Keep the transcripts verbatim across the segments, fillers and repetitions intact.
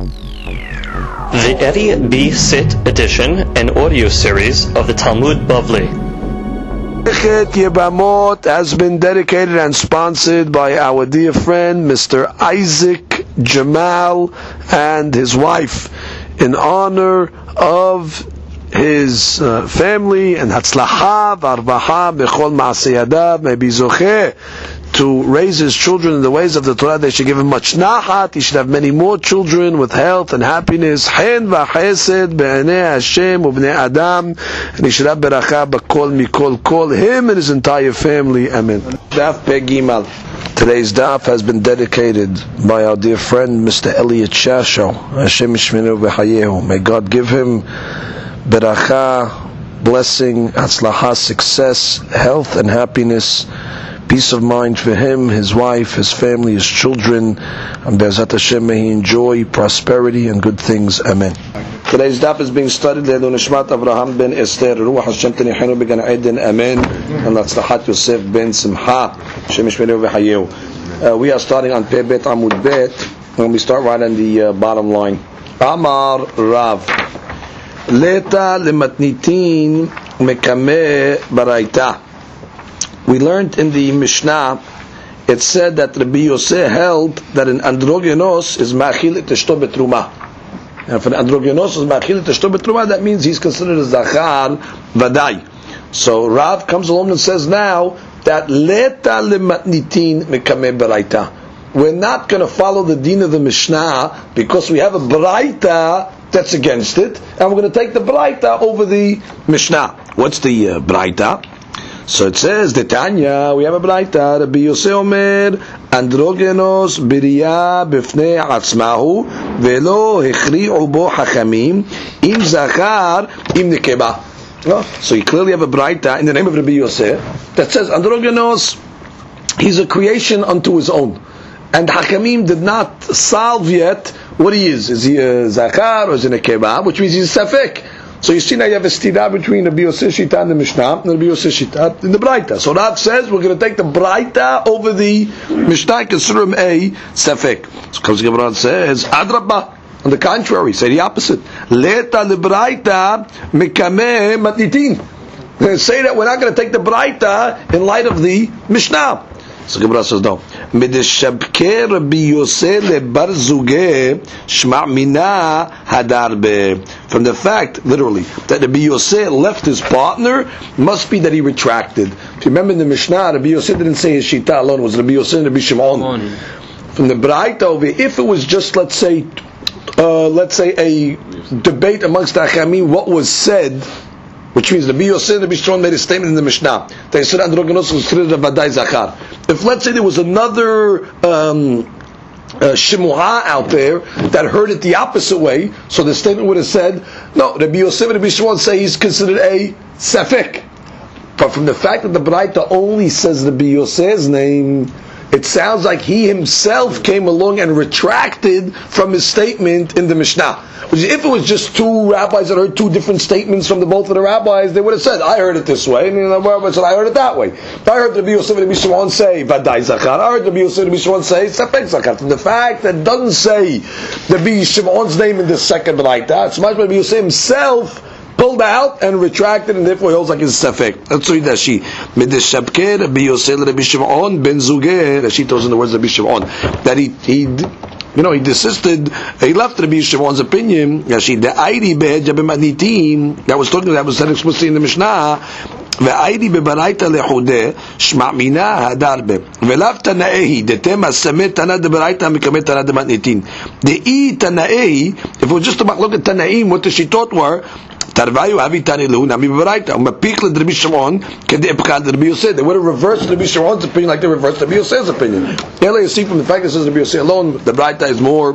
The Eddie B. Sit edition and audio series of the Talmud Bavli. Masechet Yebamot has been dedicated and sponsored by our dear friend Mister Isaac Jamal and his wife in honor of his uh, family and Hatzlacha v'Arbacha b'chol ma'aseh yadav. May be zocheh to raise his children in the ways of the Torah. They should give him much nachat. He should have many more children with health and happiness. Chen v'chesed be'anei Hashem u'bnei Adam. And he should have beracha b'kol mikol kol. Him and his entire family. Amen. Daf Pei Gimal. Today's daf has been dedicated by our dear friend Mister Elliot Shasho. Hashem yishmenu v'chayehu. May God give him beracha, blessing, hatzlacha, success, health and happiness, peace of mind for him, his wife, his family, his children, and Be'ezrat Hashem may he enjoy prosperity and good things. Amen. Today's daf is being studied Le'elu Nishmat Avraham ben Esther, Ruach Hashem Tenichenu B'Gan Eden, Amen, and Latzlachat Yosef ben Simcha, Hashem Yishmeru V'Hayehu. We are starting on Pei Bet Amud Bet, and we start right on the uh, bottom line. Amar Rav Leta lematnitin mekame baraita. We learned in the Mishnah, it said that Rabbi Yosef held that an androgynos is ma'achil et eshto betruma. And if an androgynos is ma'achil et eshto betruma, that means he's considered a zachar vadai. So Rav comes along and says now that leta lematnitin mekame baraita. We're not going to follow the din of the Mishnah because we have a baraita that's against it, and we're going to take the Braita over the Mishnah. What's the uh, Braita? So it says, the Tanya, we have a Braita, Rabbi Yosef Omer, Androgenos biriya b'fnei atzmahu, velo hechri'u bo hachamim, im zachar, im nekeba. So you clearly have a Braita in the name of Rabbi Yosef that says, Androgenos, he's a creation unto his own. And Hakamim did not solve yet what he is. Is he a Zakar or is he a Nekeba? Which means he's a Safek. So you see now you have a stira between Rabbi Yosef Shita and the Mishnah and Rabbi Yosef Shita in the Braita. So Rav says we're going to take the Braita over the Mishnah, consider him a Safek. So comes the Gemara and says, Adrabah. On the contrary, say the opposite. Leta le Braita mekame matnitin. Say that we're not going to take the Braita in light of the Mishnah. So Gemara says no. Medeshabke Rabbi Yosef lebar zugeh shma mina hadarbe. From the fact, literally, that Rabbi Yosef left his partner, must be that he retracted. If you remember in the Mishnah, Rabbi Yosef didn't say his shita alone. It was Rabbi Yosef and Rabbi Shimon. From the Braita over, if it was just, let's say, uh, let's say a debate amongst the Achamim, what was said. Which means the Rabbi Yosef and Rabbi Shimon made a statement in the Mishnah. They said androgynos was considered a vadai zachar. If let's say there was another um, uh, shimuha out there that heard it the opposite way, so the statement would have said, no, Rabbi Yosef and Rabbi Shimon say he's considered a safek. But from the fact that the Braita only says Rabbi Yosef's name, it sounds like he himself came along and retracted from his statement in the Mishnah. Which if it was just two rabbis that heard two different statements from the both of the rabbis, they would have said, I heard it this way, and the rabbi said, I heard it that way. I heard Rabbi Yosef and Rabbi Shimon say, Vadai Zachar. I heard Rabbi Yosef and Rabbi Shimon say, Safek Zachar. From the fact that it doesn't say Rabbi Shimon's name in the second Braita, it's much Rabbi Yosef himself pulled out and retracted, and therefore he holds like it's Safek. That's what Rashi. Medeshabke Rabbi Yosef Rabbi Shimon ben Zugeh. Rashi tells in the words of Rabbi Shimon that he he you know he desisted. He left Rabbi Shimon's opinion. Rashi the Aidi be'ejabim anitim that was talking that was said explicitly in the Mishnah. והאידי בברייתא לחודה שמע מינה הדרבה ולאו תנאי דתמה סמא תנא דברייתא מקמא תנא דמתניתין דאי תנאי. If it was just about look at Tanaim, what the shittot were, תרוויו אבי תנא לו נמי בברייתא ומפיק לדרבי שמעון כדאפקא דרבי יוסף. They would have reversed Rabbi Shimon's opinion like they reversed Rabbi Yosef's opinion. Here you see from the fact that it says Rabbi Yosef alone, the Braita is more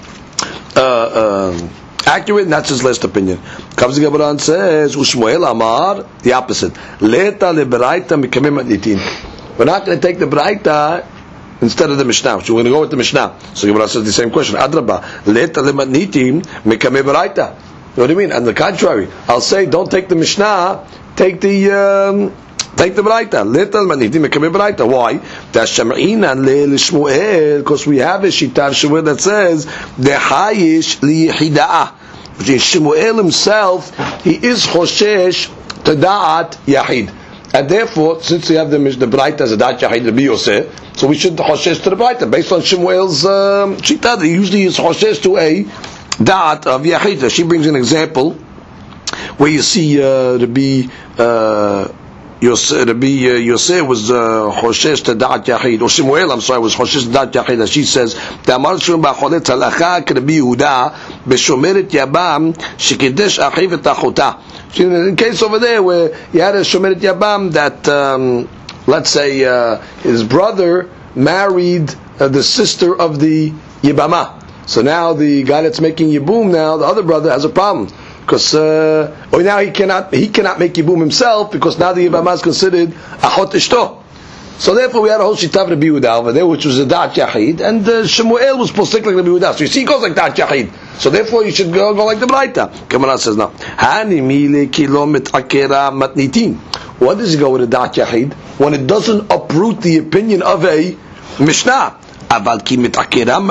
uh, uh, accurate, and that's his last opinion. Comes the Gemara and says, Ushmuel Amar, the opposite. Leta leberaita mikameh matnitin. We're not going to take the Braita instead of the Mishnah. So we're going to go with the Mishnah. So the Gemara says the same question. Adraba, leta lematnitin mikameh beraita. What do you mean? On the contrary, I'll say, don't take the Mishnah, take the um, Take the Braita. Little Manitim Mekabeh Braita. Why? Tashaminan le Shmuel, because we have a Shitar Shmuel that says the Hayish li Yihidah. Which is Shmuel himself, he is Choshesh to Da'at Yahid. And therefore, since we have the the Braita as a Da'at Yahid Rabbi Yosef, so we should Choshesh to the Braita based on Shmuel's um, Shitar. He usually is Choshesh to a Da'at of Yahid. She brings an example where you see uh, Rabbi uh, Yosef, Rabbi Yosef was Choshesh to Da'at Yahid, or Shmuel, I'm sorry, was Choshesh to Da'at Yahid, as she says, Ta'amar Shmuel ba'cholet halacha k'Rabbi Yehuda b'shomeret yabam shekidesh achiv et achota. In the case over there where you had a shomeret yabam that, um, let's say, uh, his brother married uh, the sister of the Yibama. So now the guy that's making Yibum now, the other brother, has a problem. Because uh, or now he cannot he cannot make Yibum himself because now the Yibama is considered Achot Ishto. So therefore we had a whole Shitav Rabbi Yehuda over there, which was a Da'at Yahid, and uh, Shmuel was posik like Rabbi Yehuda. So you see, he goes like Da'at Yahid. So therefore you should go, go like the Braita. Gemara says now, Hani mile kilomit akera matnitin. What does he go with a Da'at Yahid when it doesn't uproot the opinion of a Mishnah? But when it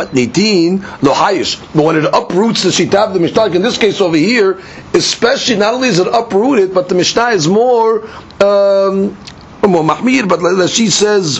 uproots the Shita of the Mishnah, like in this case over here, especially not only is it uprooted, but the Mishnah is more um, more mahmir. But she says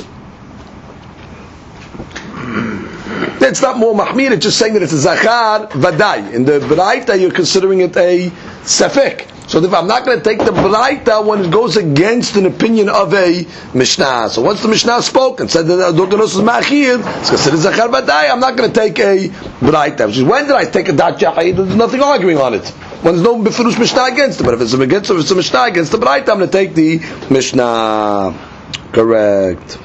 it's not more mahmir. It's just saying that it's a zachar vadai. In the Braita, you're considering it a safek. So if I'm not going to take the Braita when it goes against an opinion of a Mishnah. So once the Mishnah spoke and said that Doganos is Machir, it's considered Zachar Vadai, I'm not going to take a Braita. When did I take a Dat Yahid? There's nothing arguing on it. When there's no Befirush Mishnah against it. But if it's against, if it's a Mishnah against the Braita, I'm going to take the Mishnah. Correct.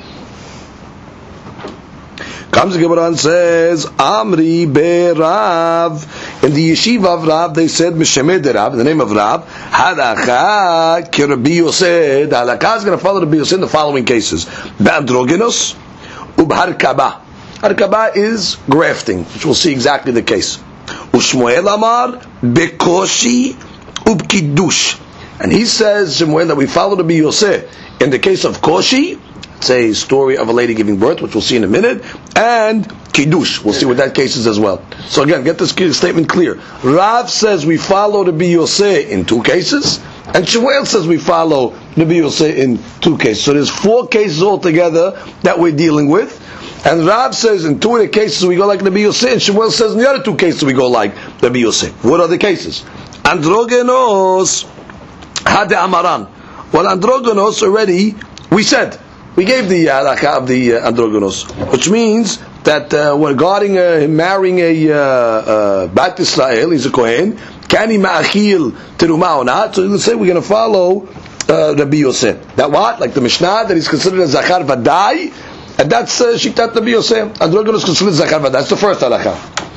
Comes the Gemara and says, Amri be Rav. In the yeshiva of Rav, they said, Mishemed Rav, in the name of Rav, Halacha ki Rabbi Yosef. The Halacha is going to follow Rabbi Yosef in the following cases. Be'androgenos, ub'harkaba. Harkaba is grafting, which we'll see exactly the case. Ushmuel Amar, bekoshi, ub'kiddush. And he says, Shmuel, that we follow Rabbi Yosef in the case of koshi. It's a story of a lady giving birth, which we'll see in a minute, and kiddush. We'll see what that case is as well. So again, get this statement clear. Rav says we follow Rabbi Yosef in two cases, and Shmuel says we follow Rabbi Yosef in two cases. So there's four cases altogether that we're dealing with. And Rav says in two of the cases we go like Rabbi Yosef, and Shmuel says in the other two cases we go like Rabbi Yosef. What are the cases? Androgenos Hade Amaran. Well, Androgenos already, we said, we gave the halakha of the uh, androgenos, which means that uh, when regarding uh, him marrying a uh, uh, Bat Israel, he's a Kohen, can he ma'achil teruma or not? So let's say we're going to follow uh, Rabbi Yosef. That what? Like the Mishnah, that he's considered a Zachar Vadai, and that's uh, Shiktat Rabbi Yosef. Androgenos is considered Zachar Vadai. That's the first halakha.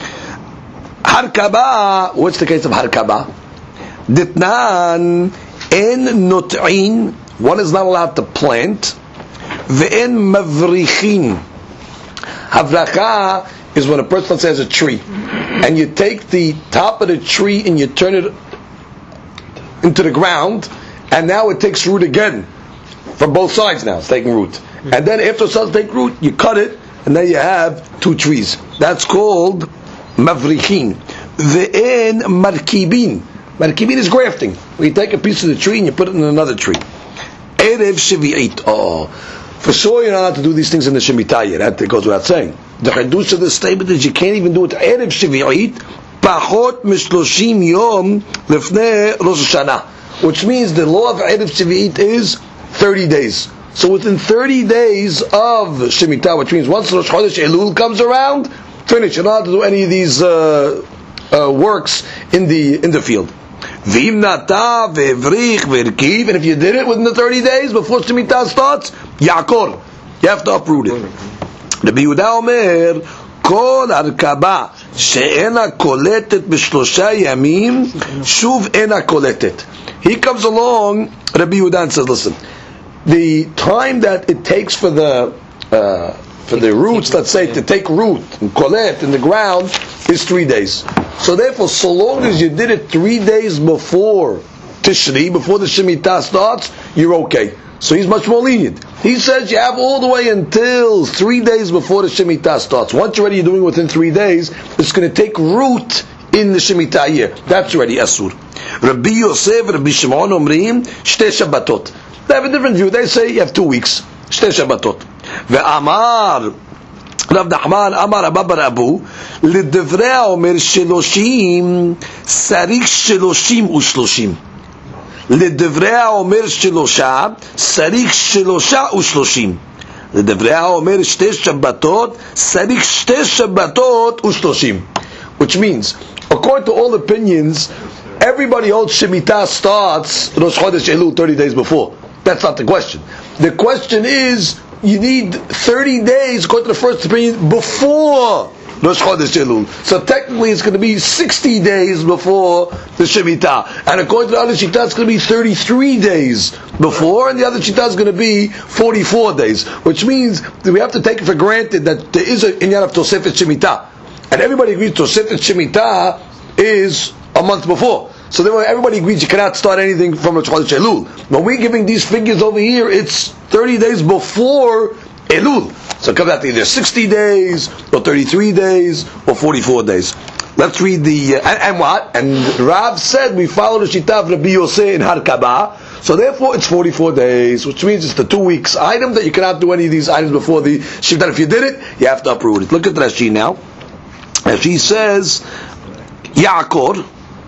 Harkaba, what's the case of Harkaba? Ditnan en not'in, one is not allowed to plant. Ve'en mavrichin. Havracha is when a person, let's say, has a tree, and you take the top of the tree and you turn it into the ground, and now it takes root again. From both sides now, it's taking root. And then after it starts to take root, you cut it, and then you have two trees. That's called mavrichin. Ve'en markibin. Markibin is grafting. Where you take a piece of the tree and you put it in another tree. Erev Shevi'it. Oh. For sure you're not allowed to do these things in the Shemitah yet. That goes without saying. The Chidush of the statement is you can't even do it Erev Shevi'it, Pachot Mishloshim Yom Lefnei Rosh Hashanah. Which means the law of Erev Shevi'it is thirty days. So within thirty days of Shemitah, which means once Rosh Chodesh Elul comes around, finish. You're not allowed to do any of these uh, uh, works in the in the field. And if you did it within the thirty days before Shemitah starts, Yaakor, you have to uproot it. Rabbi Yehuda Omer, Kol Arkaba she'ena koletet b'shlosha yamim, shuv ena koletet. He comes along, Rabbi Yehuda, and says, listen, the time that it takes for the uh, for the roots, let's say, to take root and kolet in the ground is three days. So therefore, so long as you did it three days before Tishri, before the Shemitah starts, you're okay. So he's much more lenient. He says you have all the way until three days before the Shemitah starts. Once you're already doing it within three days, it's going to take root in the Shemitah year. That's already Asur. Rabbi Yosef, Rabbi Shimon Omrim, Shtei Shabbatot. They have a different view. They say you have two weeks. Shtei Shabbatot. Ve'amar Rav Nachman Amar Abba bar Abu L'devrei Omer Sheloshim Sarich Sheloshim Ushloshim לדברי האומר שלושה, צריך שלושה ושלושים. לדברי האומר שתי שבתות, צריך שתי שבתות ושלושים. Which means, according to all opinions, everybody holds Shemitah starts Rosh Chodesh Elul thirty days before. That's not the question. The question is, you need thirty days, according to the first opinion, before Rosh Chodesh Elul. So technically it's going to be sixty days before the Shemitah. And according to the other Shitah, it's going to be thirty-three days before, and the other Shitah is going to be forty-four days. Which means that we have to take it for granted that there is an inyan of Tosefet Shemitah. And everybody agrees Tosefet Shemitah is a month before. So therefore everybody agrees you cannot start anything from Rosh Chodesh Elul. When we're giving these figures over here, it's thirty days before Elul. So it comes out to either sixty days, or thirty-three days, or forty-four days. Let's read the, uh, and, and what? And Rav said we follow the Shitah of Rabbi Yosef in Har Kabah, so therefore it's forty-four days, which means it's the two weeks item that you cannot do any of these items before the Shitah. If you did it, you have to uproot it. Look at Rashi now. Rashi says, Yaakor,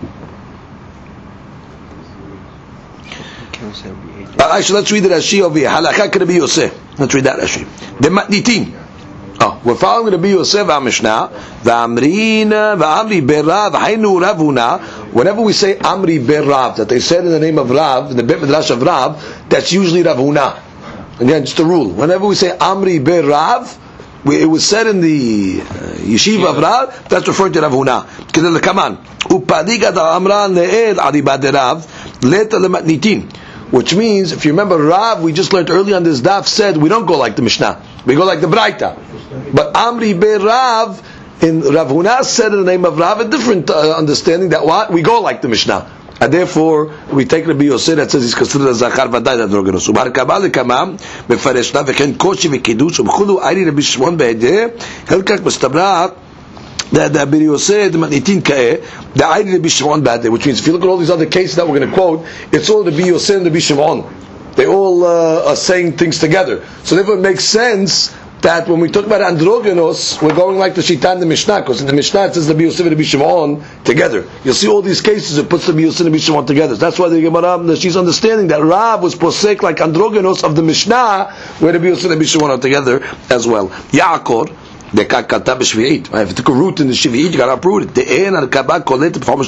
Uh, actually, let's read the Rashi over here. Halakha Rabbi Yosef. Let's read that Rashi. The Matnitin. Oh, we're following Rabbi Yosef our Mishnah. V'amrina v'amri berav hainu ravuna. Whenever we say Amri berav, that they said in the name of Rav, in the Beit Midrash of Rav, that's usually Ravuna. Again, just a rule. Whenever we say Amri berav, we, it was said in the uh, Yeshiva of Rav, that's referring to Ravuna. Kedel kaman. Upadiga da amran le'ed adibad Rav leta lematnitin. Which means, if you remember, Rav, we just learned earlier on this daf, said we don't go like the Mishnah, we go like the Braita. But Amri be Rav, in Rav Huna said in the name of Rav, a different uh, understanding that what? We go like the Mishnah. And therefore, we take Rabbi Yosef that says he's considered a Zachar Vaday that Drogenos. Ubar Kabal Kamam, Mefareshna, Veken Koshi Vekidush, Umchulu Ari Rabbi Shimon Be'edeh, Helkak Mustabra, the the Rabbi Yosef the Matnitin Ka'eh, the Ayri Rabbi Shimon B'adeh, which means if you look at all these other cases that we're going to quote, it's all the Rabbi Yosef and the Rabbi Shimon. They all uh, are saying things together. So therefore it makes sense that when we talk about androgynos, we're going like the Shita and the Mishnah, because in the Mishnah it says the Rabbi Yosef and the Rabbi Shimon together. You'll see all these cases, it puts the Rabbi Yosef and the Rabbi Shimon together. That's why the Gemara, she's understanding that Rav was posek like androgynos of the Mishnah, where the Rabbi Yosef and the Rabbi Shimon are together as well. Yaakor, the kakata b'shvi'it. If you took a root in the shvi'it, you got to uproot it. The ein al kabah kolet b'fam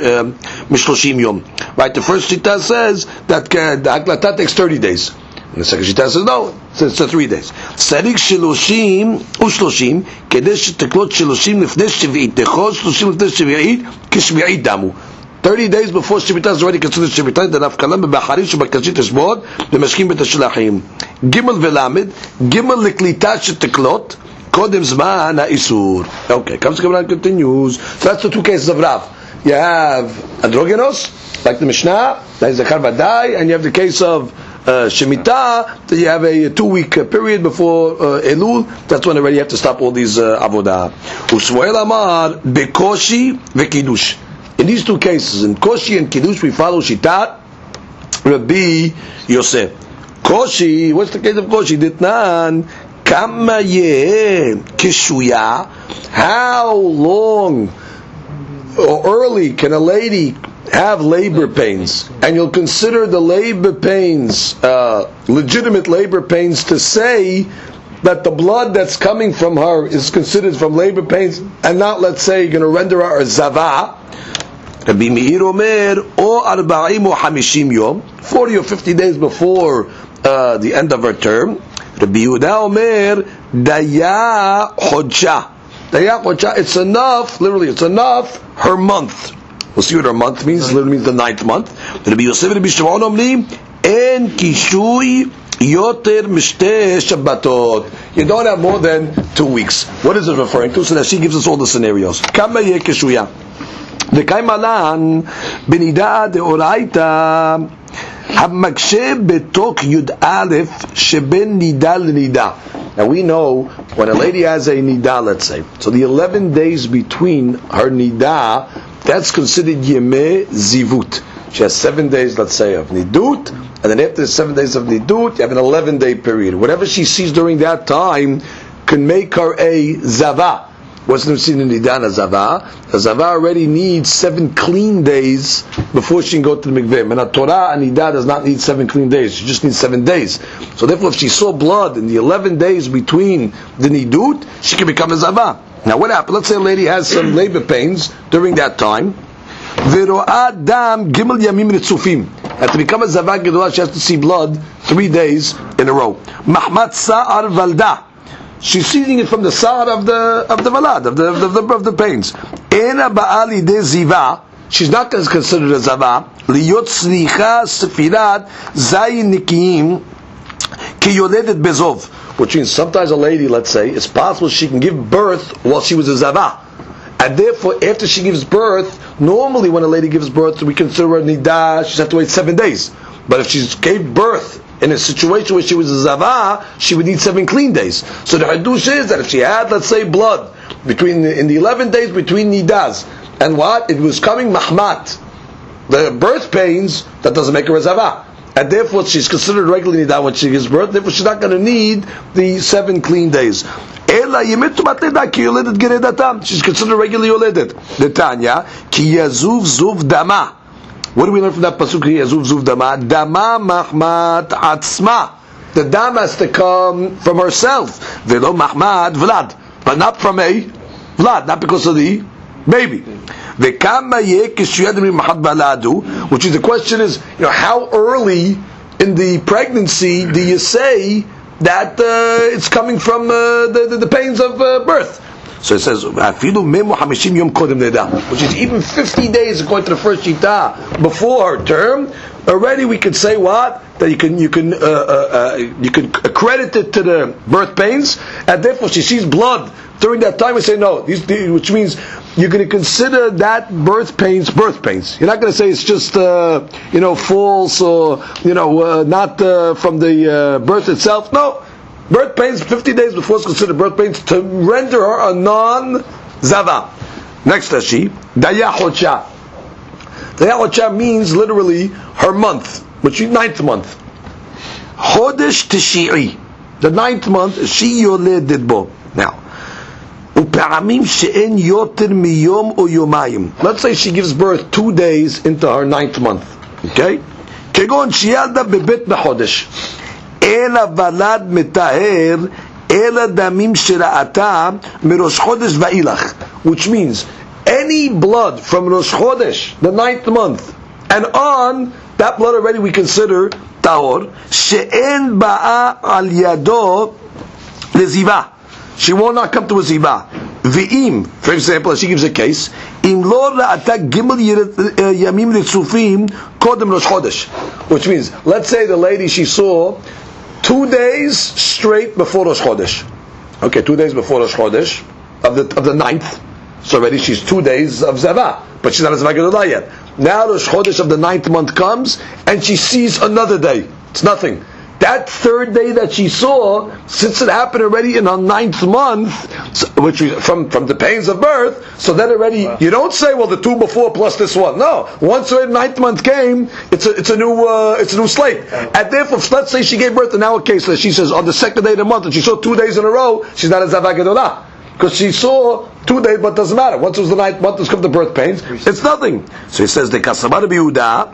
mishloshim yom. Right. The first shita says that uh, the haklata takes thirty days. And the second shita says no, it's, it's three days. Sarik shiloshim ushloshim kedesh teklot shiloshim lifnei shvi'it. Dechol shloshim lifnei shvi'it kishvi'it damu. Thirty days before Shemitah is already considered Shemitah. The nafkalam b'bacharim shebakashit hashbod b'mashkim b'tashlachim. Gimel v'lamed. Gimel liklita sheteklot. Kodem zman ha'isur. Okay, comes to Gemara continues. So that's the two cases of Rav. You have androgynos, like the Mishnah, that is Zakar Vaday, and you have the case of uh, Shemitah, that you have a two-week uh, period before uh, Elul. That's when already you have to stop all these uh, avodah. Usmoel Amar bekoshi vekidush. In these two cases, in koshi and kiddush, we follow Shitat Rabbi Yosef. Koshi, what's the case of koshi? Ditnan. Kama yeh kishuya. How long or early can a lady have labor pains? And you'll consider the labor pains uh, legitimate labor pains to say that the blood that's coming from her is considered from labor pains, and not, let's say, you're going to render her a zava. Rabbi Meir Omer or arba'im or hamishim yom, forty or fifty days before uh, the end of her term. Rabbi Yehuda Omer daya chodja. Daya chodja. It's enough. Literally, it's enough. Her month. We'll see what her month means. It literally means the ninth month. Rabbi Yosef and Rabbi Shimon Omri en kishui yoter mishteh shabbatot. You don't have more than two weeks. What is it referring to? So that she gives us all the scenarios. Kama yeh kishuya. V'kay malan benida deoraita. Hamakshe betok yud alef sheben nida l'nida. Now we know when a lady has a nida, let's say, so the eleven days between her nida, that's considered yemeh zivut. She has seven days, let's say, of nidut, and then after the seven days of nidut, you have an eleven day period. Whatever she sees during that time can make her a zava. What's the seen in nida and a zava? A zava already needs seven clean days before she can go to the mikveh. And a Torah and nida does not need seven clean days. She just needs seven days. So therefore, if she saw blood in the eleven days between the nidut, she can become a zava. Now what happened? Let's say a lady has some labor pains during that time. Vero'a dam gimel yamim ritzufim. And to become a zava gedolah, she has to see blood three days in a row. Mahmat sa'ar valda. She's seeing it from the side of the of the valad, of the of the, of the pains. Ena ba'ali de ziva. She's not considered a zava. Liyot slicha sefirat zayin nikiyim ki yoledet bezov. Which means sometimes a lady, let's say, it's possible she can give birth while she was a zava. And therefore, after she gives birth, normally when a lady gives birth, we consider her nidah, she's have to wait seven days. But if she gave birth in a situation where she was a zava, she would need seven clean days. So the hadush is that if she had, let's say, blood between the, in the eleven days between nidas, and what? It was coming mahmat, the birth pains, that doesn't make her a zava. And therefore she's considered regular nidah when she gives birth, therefore she's not going to need the seven clean days. She's considered regular yoledet. Netanya, ki yazuv zuv dama. What do we learn from that pasuk? Ki yazuv zuv dama. Dama mahmat atzma. The dam has to come from herself. Velo mahmat vlad. But not from a vlad, not because of the baby. Which is the question is, you know, how early in the pregnancy do you say that uh, it's coming from uh, the, the, the pains of uh, birth? So it says, which is even fifty days according to the first shita before her term. Already we can say what? That you can you can uh, uh, uh, you can accredit it to the birth pains, and therefore she sees blood during that time. We say no, these, which means you're going to consider that birth pains birth pains. You're not going to say it's just uh, you know false or you know uh, not uh, from the uh, birth itself. No, birth pains fifty days before is considered birth pains to render her a non-zava. Next Rashi, Daya Hocha. Daya Hocha means literally her month, which is ninth month. Chodesh Tishi'i, the ninth month, she yoledet bo. Now, upa'amim she'en yoter miyom o yomayim. Let's say she gives birth two days into her ninth month. Okay? Kegon sheyalda bebet bechodesh. Ela valad metaher ela damim shera'ata mirosh chodesh va'ilach. Which means, any blood from Rosh Chodesh, the ninth month, and on, that blood already we consider tahor. She'en ba'a al yado leziva. She will not come to a ziva. V'im, for example, as she gives a case, im lo ra'ata gimel yamim ritzufim kodem Rosh Chodesh. Which means, let's say the lady she saw two days straight before Rosh Chodesh. Okay, two days before Rosh Chodesh of the of the ninth. So already she's two days of zava, but she's not a zava gedolah yet. Now Rosh Chodesh of the ninth month comes, and she sees another day. It's nothing. That third day that she saw, since it happened already in her ninth month, which was from, from the pains of birth, so then already, wow. You don't say, well, the two before plus this one. No. Once the ninth month came, it's a, it's a new, uh, it's a new slate. And therefore, let's say she gave birth in our case, that she says, on the second day of the month, and she saw two days in a row, she's not a zava gedolah. Because she saw two days, but it doesn't matter. Once it was the ninth month, it's come the birth pains. It's nothing. So he says, the Kasamar Biuda,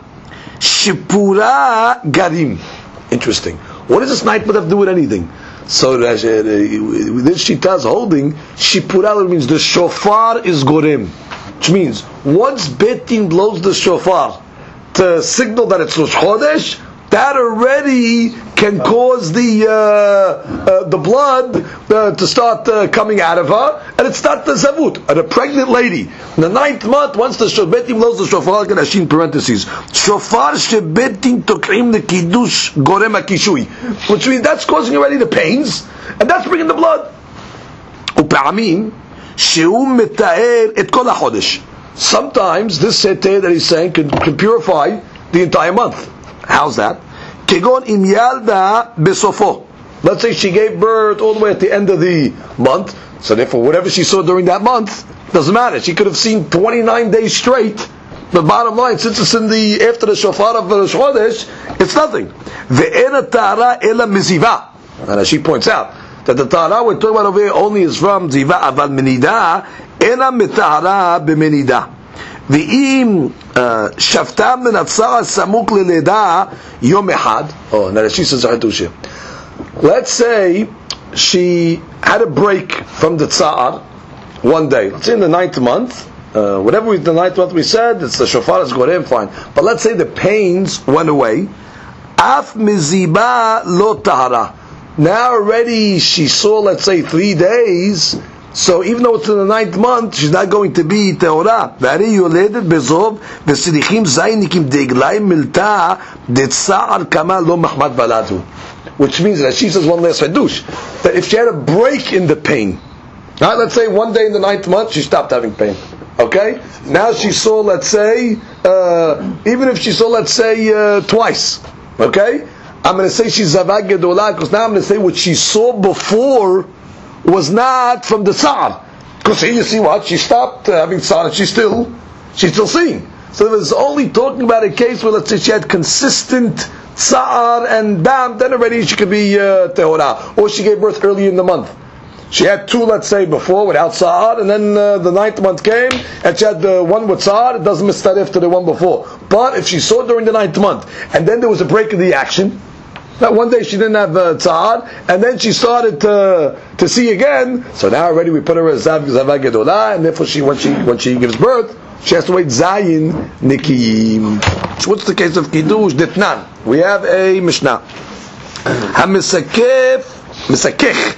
Shipura Garim. Interesting. What does this ninth month have to do with anything? So uh, this Shita is holding, Shipura means the shofar is Gorim. Which means, once Bet Din blows the shofar to signal that it's Rosh Chodesh, that already can cause the uh, uh, the blood uh, to start uh, coming out of her, and it's not the zavut. And a pregnant lady, in the ninth month, once the betim blows the shofar, can in parentheses, shofar shebetim tokrim the kiddush gorem akishui, which means that's causing already the pains, and that's bringing the blood. Upa'amim sheu metaer et kol hachodesh. Sometimes this seter that he's saying can, can purify the entire month. How's that? Kegon im yalda besofo. Let's say she gave birth all the way at the end of the month. So therefore, whatever she saw during that month doesn't matter. She could have seen twenty-nine days straight. The bottom line, since it's in the after the shofar of Rosh Chodesh, it's nothing. Ve'ena ta'ara ela miziva. And as she points out, that the ta'ara we're talking about over here only is from ziva, aval menida, ena mitahara b'menida. Ve'im shavta min hatzara samuk leleda yom echad. Oh, now she says Zahadushim. Let's say she had a break from the tsar one day. Let's say in the ninth month, uh, whatever we, the ninth month we said, it's the shofar is gorem, fine. But let's say the pains went away. Af miziba lo tahara. Now already she saw, let's say, three days. So even though it's in the ninth month, she's not going to be teora. Vari yoledet bezov v'silichim zaynikim deglay milta detzar kama lo mahmad baladu. Which means that she says one last hadush, that if she had a break in the pain, now let's say one day in the ninth month she stopped having pain, okay? Now she saw, let's say, uh, even if she saw, let's say, uh, twice, okay? I'm going to say she's zavag gedolah, because now I'm going to say what she saw before was not from the tsar, because here you see what, she stopped uh, having tsar and she's still, she's still seeing. So it was only talking about a case where, let's say, she had consistent Sa'ar and bam, then already she could be uh, tehora. Or she gave birth early in the month. She had two, let's say, before without Sa'ar, and then uh, the ninth month came, and she had the one with Sa'ar, it doesn't miss that after the one before. But if she saw during the ninth month, and then there was a break in the action, that one day she didn't have uh, Sa'ar, and then she started to, to see again, so now already we put her as Zav Zavag Gedolah, and therefore she, when she, when she gives birth, she has to wait Zayin Nikiyim. So what's the case of Kiddush? Ditnan. We have a Mishnah. Hamisakef, Misakech,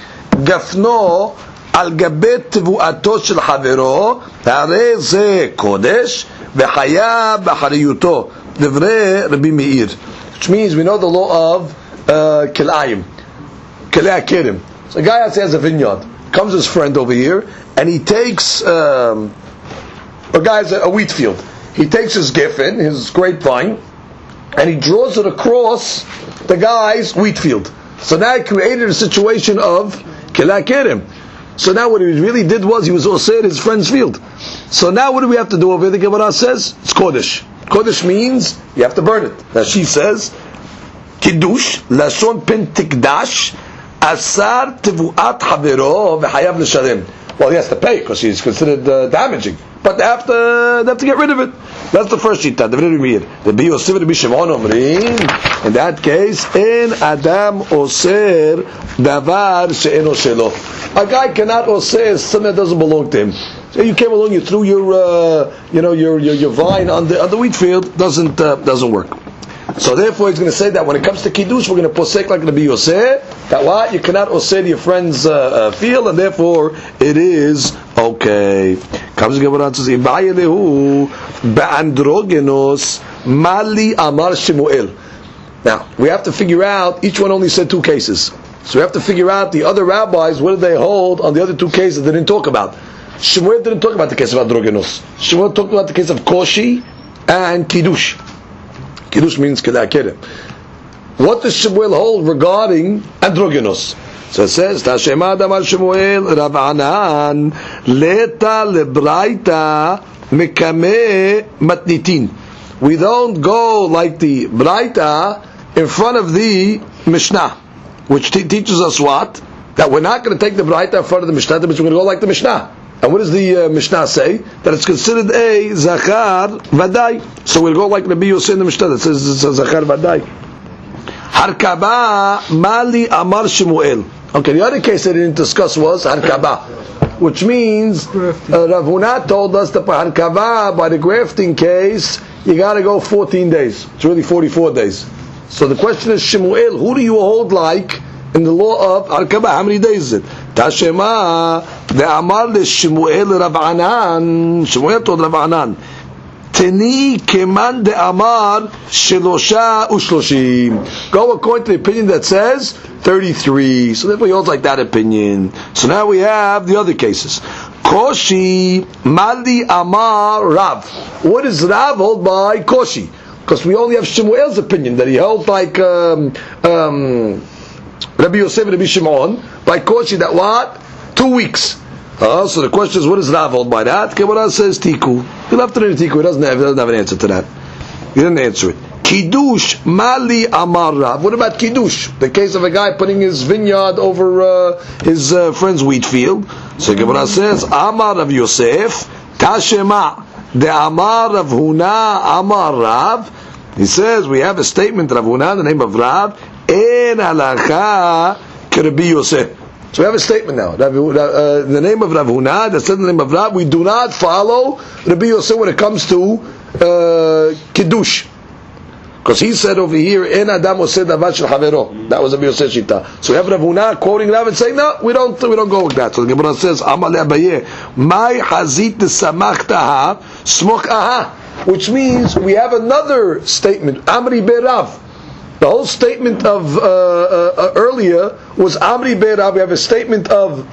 Gafno, Al Gabet Tevuato Shel Havero, Hare Ze Kodesh, Vechaya B'Hariyuto, Devre Rabbi Meir. Which means we know the law of uh, Kilayim, Kilay Kirim. So a guy has a vineyard, comes his friend over here, and he takes. Um, A guy has a wheat field. He takes his geffen, his grapevine, and he draws it across the guy's wheat field. So now he created a situation of kilakirim. So now what he really did was he was osir his friend's field. So now what do we have to do over here? The Gemara says it's kodesh. Kodesh means you have to burn it. Now she says kiddush lashon pen tikdash asar tevuat havero v'hayav l'shalem. Well, he has to pay because he's considered uh, damaging. But they have to, they have to get rid of it. That's the first shita. The Bi Yosef and Bi Shimon omrim. In that case, in Adam oser davar she'eno shelo. A guy cannot oser something that doesn't belong to him. So you came along, you threw your, uh, you know, your, your your vine on the on the wheat field. Doesn't uh, doesn't work. So therefore, he's going to say that when it comes to kiddush, we're going to posek like the Bi Yosef. That what you cannot oser your friend's uh, uh, field, and therefore it is okay. Comes the Gemara and says, "Im ba'yelehu ba'androgenos mali amar Shemuel." Now we have to figure out. Each one only said two cases, so we have to figure out the other rabbis. What did they hold on the other two cases they didn't talk about? Shemuel didn't talk about the case of androgenos. Shemuel talked about the case of koshi and kiddush. Kiddush means kedakere. What does Shemuel hold regarding androgenos? So it says, Tashema Damar Shemuel Rav Anan Leta Lebraita Mekame Matnitin. We don't go like the Braita in front of the Mishnah, which te- teaches us what? That we're not going to take the Braita in front of the Mishnah, but we're going to go like the Mishnah. And what does the uh, Mishnah say? That it's considered a Zachar Vadai. So we'll go like Rabbi Yosef in the Mishnah that says it's a Zachar Vadai. Harkaba Mali Amar Shemuel. Okay, the other case that I didn't discuss was Harkaba, which means uh, Rav Huna told us that by Harkaba, by the grafting case, you got to go fourteen days. It's really forty-four days. So the question is, Shemuel, who do you hold like in the law of Harkaba? How many days is it? Tashema the Amar le Shemuel Rav Anan. Shemuel told Rav Anan, Teni keman de Amar Shelosha Ushloshim. Go according to the opinion that says thirty-three. So therefore he holds like that opinion. So now we have the other cases. Koshi Mali Amar Rav. What is Rav hold by Koshi? because we only have Shemuel's opinion that he held like um, um, Rabbi Yosef and Rabbi Shimon by Koshi that what? Two weeks. Uh, so the question is, what does Rav hold by that? Gemara says Tiku. He left it in Tiku. He doesn't have, he doesn't have an answer to that. He didn't answer it. Kiddush Mali Amar Rav. What about Kiddush? The case of a guy putting his vineyard over uh, his uh, friend's wheat field. So Gemara says, Amar Rav Yosef Tashema De Amar Rav Huna Amar Rav. He says, we have a statement, Rav Huna, the name of Rav, En Halakha Rabbi Yosef. So we have a statement now. Rav, uh, the name of Rav Huna, that says the name of Rav, we do not follow Rabbi Yosef when it comes to uh, Kiddush. Because he said over here, En Adam Oseh Davar Shel Havero. That was Rabbi Yosef Shita. So we have Rav Huna quoting Rav and saying, no, we don't we don't go with that. So the Gemara says, Amar Abaye, Mai Hazit Samachtaha Smochaha. Which means we have another statement, Amri Berav. The whole statement of uh, uh, earlier was Amri Berav. We have a statement of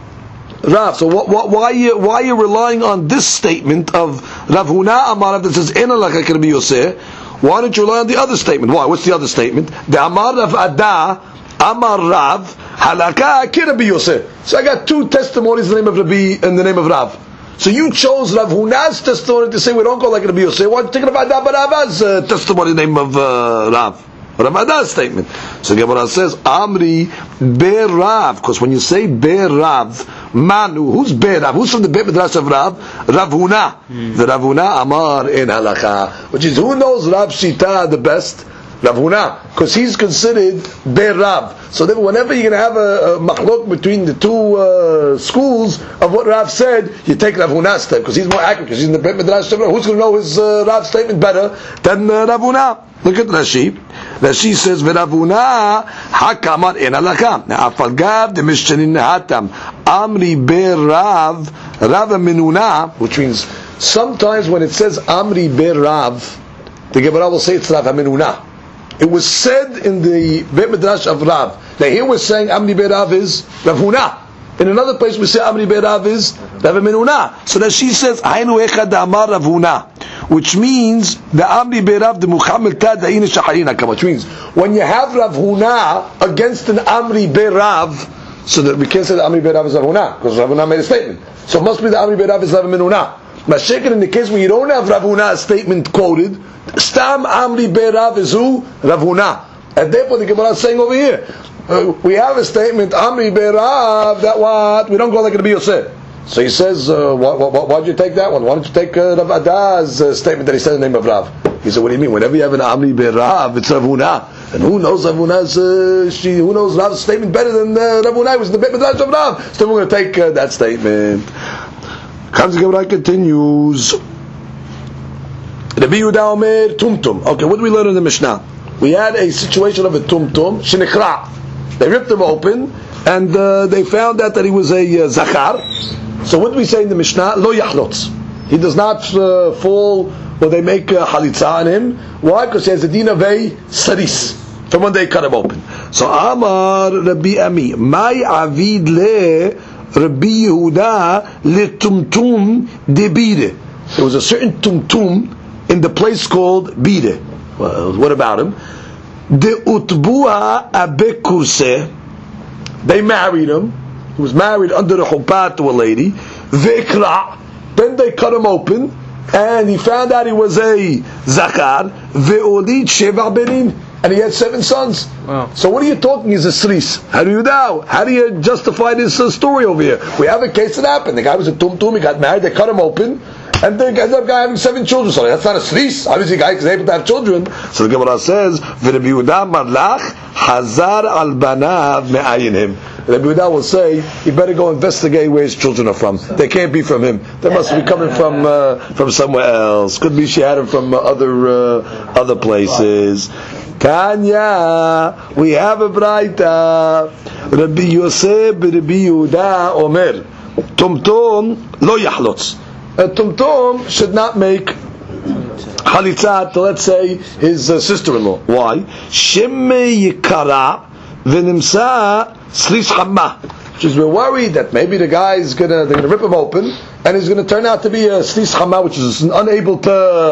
Rav. So what, what, why, are you, why are you relying on this statement of Rav Huna Amar that says En Halakha Rabbi Yosef? Why don't you rely on the other statement? Why? What's the other statement? The Amar Rav Ada Amar Rav Halakha Rabbi Yosef. So I got two testimonies in the name of Rabbi in the name of Rav. So you chose Rav Huna's testimony to say we don't go like Rabbi Yosef. Why are you taking Rav Ada Barava's uh, testimony in the name of uh, Rav? Rav Ada's statement. So Gemara says, Amri Berav. Because when you say Berav, Manu, who's Berav? Who's from the Beit Midrash of Rav? Rav Huna. Hmm. The Rav Huna Amar in Halakha. Which is, who knows Rav Shita the best? Rav Huna. Because he's considered Berav. So then whenever you're going to have a, a machlok between the two uh, schools of what Rav said, you take Rav Huna's statement, because he's more accurate, because he's in the Beit Midrash. Who's going to know his uh, Rav statement better than uh, Rav Huna? Look at Rashi. Rashi says, "V'Rav Huna hakamar en halakha." Now, afalgav de mishchanin hatam amri ber Rav Rav Menuna, which means sometimes when it says amri ber Rav, the Gemara will say it's Rav Menuna. It was said in the Beit Midrash of Rav. Now here we're saying amri ber Rav is Rav Huna. In another place we say amri ber Rav is Rav Menuna. So that she says Hainu echad amar Rav Huna, which means the amri ber Rav the Muhammad Tadain Shaharina, which means when you have Rav Huna against an amri ber Rav, so that we can't say the amri ber Rav is Rav Huna because Rav Huna made a statement. So it must be the amri ber Rav is Rav Menuna. Mashiach, in the case where you don't have Rav Huna's statement quoted, Stam Amri Ber Rav is who? Rav Huna. And therefore the Gemara is saying over here, uh, we have a statement, Amri Ber Rav, that what? We don't go like Rabbi Yosef. So he says, uh, why, why, why did you take that one? Why don't you take uh, Rav Ada's uh, statement that he said in the name of Rav? He said, what do you mean? Whenever you have an Amri Ber Rav, it's Rav Huna. And who knows Rav Huna's, uh, she, who knows Rav's statement better than uh, Rav Huna? It was in the Beit Midrash of Rav. So we're going to take uh, that statement. Comes the Gemara continues. Rabbi Yehuda Omer Tumtum. Okay, what do we learn in the Mishnah? We had a situation of a Tumtum, Shenichra. They ripped him open, and uh, they found out that he was a uh, Zachar. So what do we say in the Mishnah? Lo Yachlotz. He does not uh, fall, or they make uh, Halitza on him. Why? Because he has a din of a Saris. From when they cut him open. So Amar Rabbi Ami, Mai Avid Le Rabbi Yehuda Le Tumtum De Bide. There was a certain Tumtum in the place called Bide. Well, what about him? De Utbuha Abekurse. They married him. He was married under the chuppah to a lady. Vekra. Then they cut him open, and he found out he was a Zakar. Ve'olid Sheva Benin. And he had seven sons. Wow. So what are you talking is a sris? How do you know? How do you justify this uh, story over here? We have a case that happened. The guy was a tumtum, he got married, they cut him open, and the guy, the guy having seven children. So that's not a sris. How is the guy able to have children? So the Gemara says, V'Rabbi Yehuda Marlach Hazar al Banav Me'ayin him. Rabbi Yehuda will say, you better go investigate where his children are from. They can't be from him. They must be coming from uh, from somewhere else. Could be she had them from uh, other uh, other places. Kanya, we have a braita. Rabbi Yosef, Rabbi Yehuda, Omer, Tumtum lo yachlotz. A tumtum should not make halitzah to, let's say, his uh, sister-in-law. Why? Shemme yikara v'nimsa slis chamma. Because we're worried that maybe the guy is gonna they're gonna rip him open and he's gonna turn out to be a slis chamma, which is unable to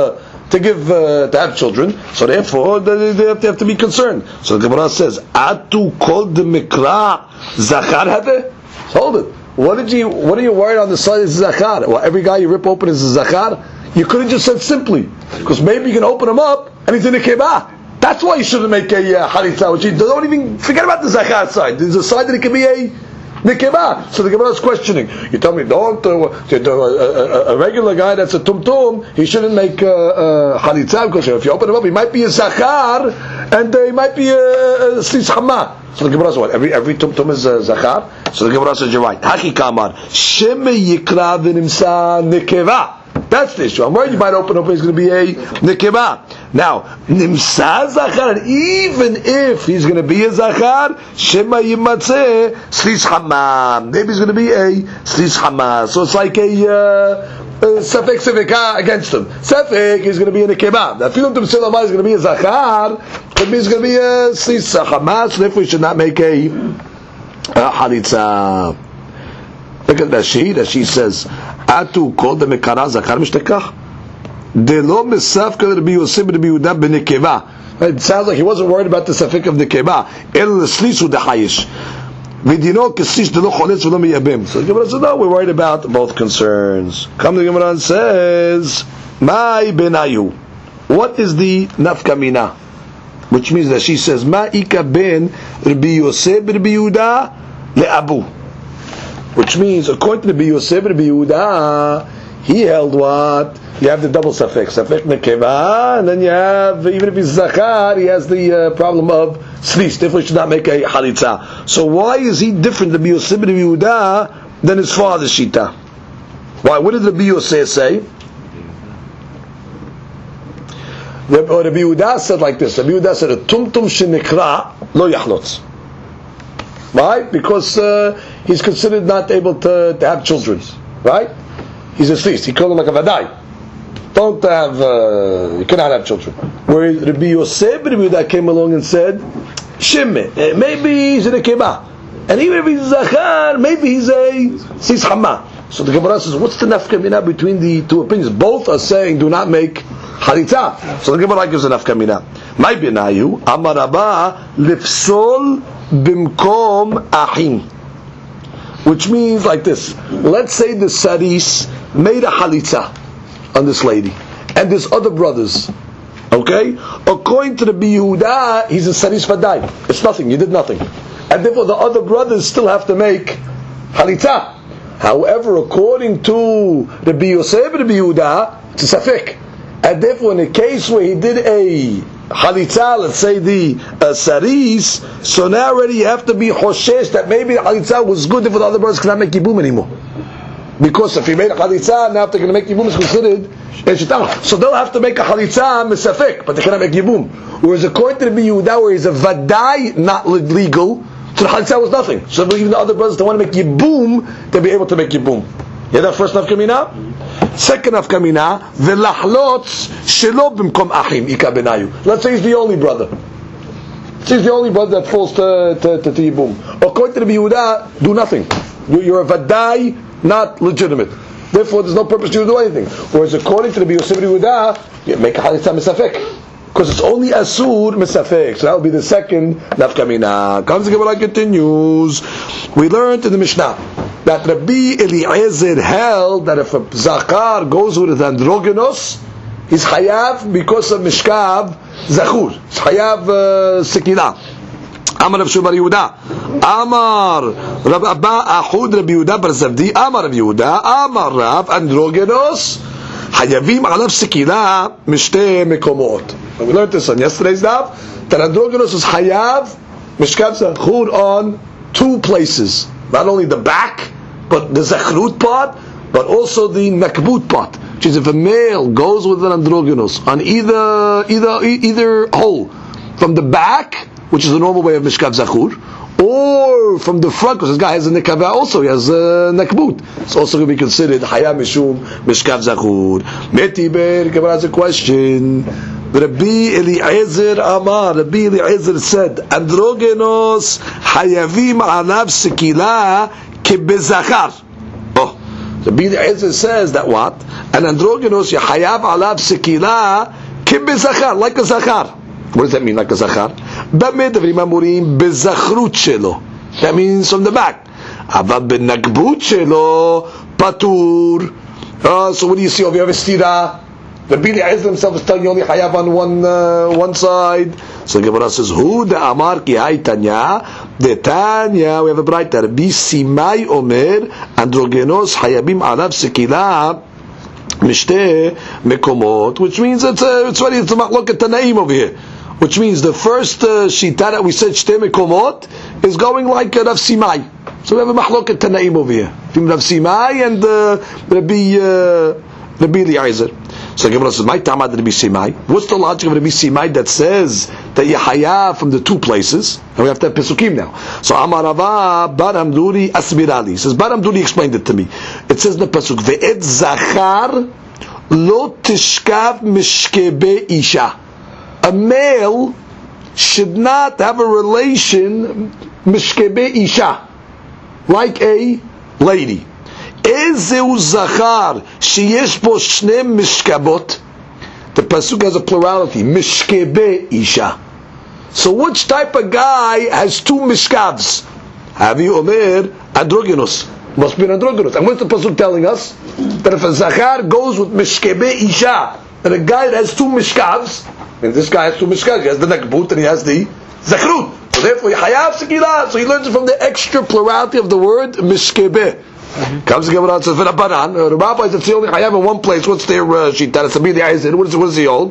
to give uh, to have children, so therefore they, they, have to, have to be concerned. So the Gemara says, "Atu kol de mikra zachar hade." Hold it. What did you? What are you worried on the side is zachar? Well, every guy you rip open is a zachar. You could have just said simply, because maybe you can open him up and he's in a kebah. That's why you shouldn't make a uh, haritza. Which you don't even forget about the zachar side. There's a side that it can be a nikeba. So the Gemara is questioning. You tell me, don't uh, a, a, a regular guy that's a tumtum, he shouldn't make uh, uh, haritza, because if you open him up, he might be a zachar and uh, he might be a slis hama. So the Gemara says what? Every every tumtum is a zachar. So the Gemara says you're right. Haki kamar sheme yikra v'nimsa nikeva. That's the issue. I'm worried you might open up and it's going to be a nikeba. Now, nimsa zachar, and even if he's going to be a zachar, shema yimatzeh slis hama. Maybe he's going to be a slis hama. So it's like a uh, sefek sefeka against him. Sefek is going to be a nikeba. Now, if you don't do is going to be a zachar, it means it's going to be a slis hama. So therefore, we should not make a, a haritza. Look at Rashi. Rashi says, "Atu kol de mekara zakar mishtekach de lo mesaf kol Rabbi Yosef Rabbi Yehuda benekeva." It sounds like he wasn't worried about the safek of nekeva. El l'slisu dechayish v'dino k'slish de lo choletz v'lo miyabim. So the Gemara says, "No, we're worried about both concerns." Come to the Gemara and says, "Mai benayu." What is the nafkamina? Which means that she says, "Ma ika ben Rabbi Yosef Rabbi Yehuda le'abu." Which means, according to the Rabbi Yosef, Rabbi Yehuda, he held what? You have the double suffix, suffix nekeva, and then you have, even if he's zachar, he has the uh, problem of slis. Therefore, he should not make a haritza. So why is he different, Rabbi Yosef, Rabbi Yehuda, than his father's shita? Why? What did Rabbi Yosef say? Rabbi Yehuda said like this. Rabbi Yehuda said, "Tumtum shenikra lo yachlotz." Right? Because uh, he's considered not able to, to have children. Right? He's a slis. He called him like a vadai. Don't have, uh, you cannot have children. Whereas Rabbi Yosef, Rabbi Yehuda came along and said, Shimme, maybe he's in a keba. And even if he's a zachar, maybe he's a slis hama. So the Gemara says, what's the nafkamina between the two opinions? Both are saying, do not make haritza. So the Gemara gives a nafkamina. My benayu, amar Rabba, lifsol bimkom ahim, which means like this. Let's say the saris made a halitza on this lady, and there's other brothers. Okay, according to the Rabbi Yehuda, he's a saris vadai. It's nothing. You did nothing, and therefore the other brothers still have to make halitza. However, according to the Rabbi Yosef, Rabbi Yehuda, it's a safek, and therefore in a case where he did a halitza, let's say the uh, saris, so now already you have to be hoshesh that maybe the halitza was good if the other brothers cannot make yibum anymore. Because if he made a halitza, now if they're going to make yibum, it's considered eshitah. So they'll have to make a halitza misafek, but they cannot make yibum. Whereas according to the Yehuda, where he's a vadai not legal, so the halitza was nothing. So even the other brothers that want to make yibum, they'll be able to make yibum. Yeah, that first nafkamina. Second nafkamina, v'lachlotz shelo b'mkom achim ika benayu. Let's say he's the only brother. Let's say he's the only brother that falls to to, to, to yibum. According to the Yehuda, do nothing. You, you're a vadai, not legitimate. Therefore, there's no purpose to do anything. Whereas according to the Yosef Yehuda, you make a halitza misafek. Because it's only asur misafek. So that will be the second nafkamina. Comes the Gemara continues. We learned in the Mishnah that Rabbi Eliezer held that if a zakar goes with an androgynos, he's chayav because of mishkav zachur. He's chayav uh, sekila. Amar Rav Shua bar Yehuda. Amar Rav Abba Ahud Rabbi Yehuda bar Zavdi. Amar Rav Yehuda. Amar Rav androgynos hayavim alav sekila mishte mekomot. We learned this on yesterday's daf that androgynos is chayav mishkav zachur on two places. Not only the back, but the zachrut part, but also the nakbut part. Which is if a male goes with an androgynos on either either either hole, from the back, which is the normal way of mishkav zachur, or from the front, because this guy has a nekavah also, he has a nakbut. It's also going to be considered hayam mishum mishkav zachur. Metiber, Gemara has a question. Rabbi Eliezer Amar, Rabbi Eliezer said, androgynos hayavim alav sekila kebezachar. Oh, The Rabbi Eliezer says that what? An androgynous yahayav alav sekila kim bezachar, like a zachar. What does that mean, like a zachar? B'mei devrim amurim bezachrut shelo. That means from the back. Avad benagbut shelo patur. Uh, so what do you see over here? Vestira. The Rabbi Eliezer himself is telling you only hayav on one uh, one side. So the Gemara says, "Hu de amar ki hay Tanya, de Tanya." We have a bright there. Rabbi Simai Omer androgenos hayabim alav sekila mishte mekomot, which means it's a, it's ready to look at Tanaim over here. Which means the first uh, shita that we said shte mekomot is going like uh, Rav Simai. So we have a mahlok at Tanaim over here between Rav Simai and uh, Rabbi uh, Rabbi Eliezer. So Gemara says, "My tamad Rabbi Simai." What's the logic of Rabbi Simai that says that you hayav from the two places? And we have to have pesukim now. So Amar Rava Bar Amduri Asbirali says, Bar Amduri explained it to me. It says in the pasuk, "Ve'et zachar lo tishkav mishkebe isha." A male should not have a relation mishkebe isha, like a lady. Ezeu zachar sheyesh bo shne mishkabot. The pasuk has a plurality, mishkebe isha. So which type of guy has two mishkavs? Havi omer androgynous. Must be an androgynous. And what's the pasuk telling us? That if a zachar goes with mishkebe isha, and a guy that has two mishkavs, and this guy has two mishkavs, he has the nakbut and he has the zachrut. So therefore, hayav sekila. So he learns it from the extra plurality of the word mishkebe. Mm-hmm. Comes the Gemara and says, "V'Rabbanan." Uh, the rabbis that only hayav in one place. What's their uh, shita? It's a bidi ayzid. What is what is he hold?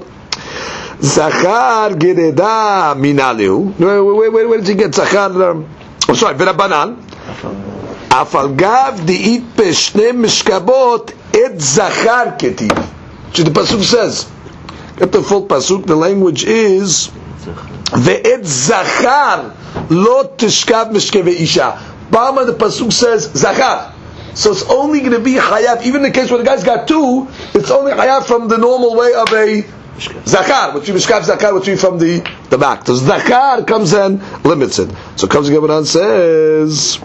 Zachar gereda minaliu. Where, where, where, where did he get zachar? Um, I'm sorry, V'Rabbanan. Afal gav diit peshne mishkabot et zachar ketiv. So the pasuk says, get the full pasuk. The language is ve'et zachar lo tishkav mishkeve isha. Bama the pasuk says zachar. So it's only going to be hayav, even in the case where the guy's got two, it's only hayav from the normal way of a zachar, which you mishkav zachar, which you from the, the back. So zachar comes and limits it. So comes the Gemara and says,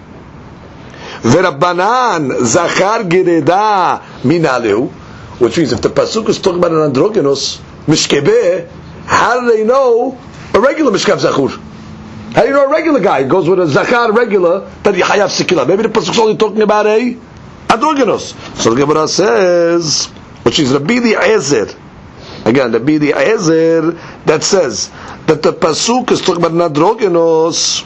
V'Rabbanan zachar gereda minaleu, which means if the pasuk is talking about an androgynous mishkebe, how do they know a regular mishkav zachur? How do you know a regular guy goes with a zachar regular that he hayav sekila? Maybe the pasuk is only talking about a androgynous. So the Gemara says, which is Rabbi Eliezer, again Rabbi Eliezer, that says that the pasuk is talking about an androgynous,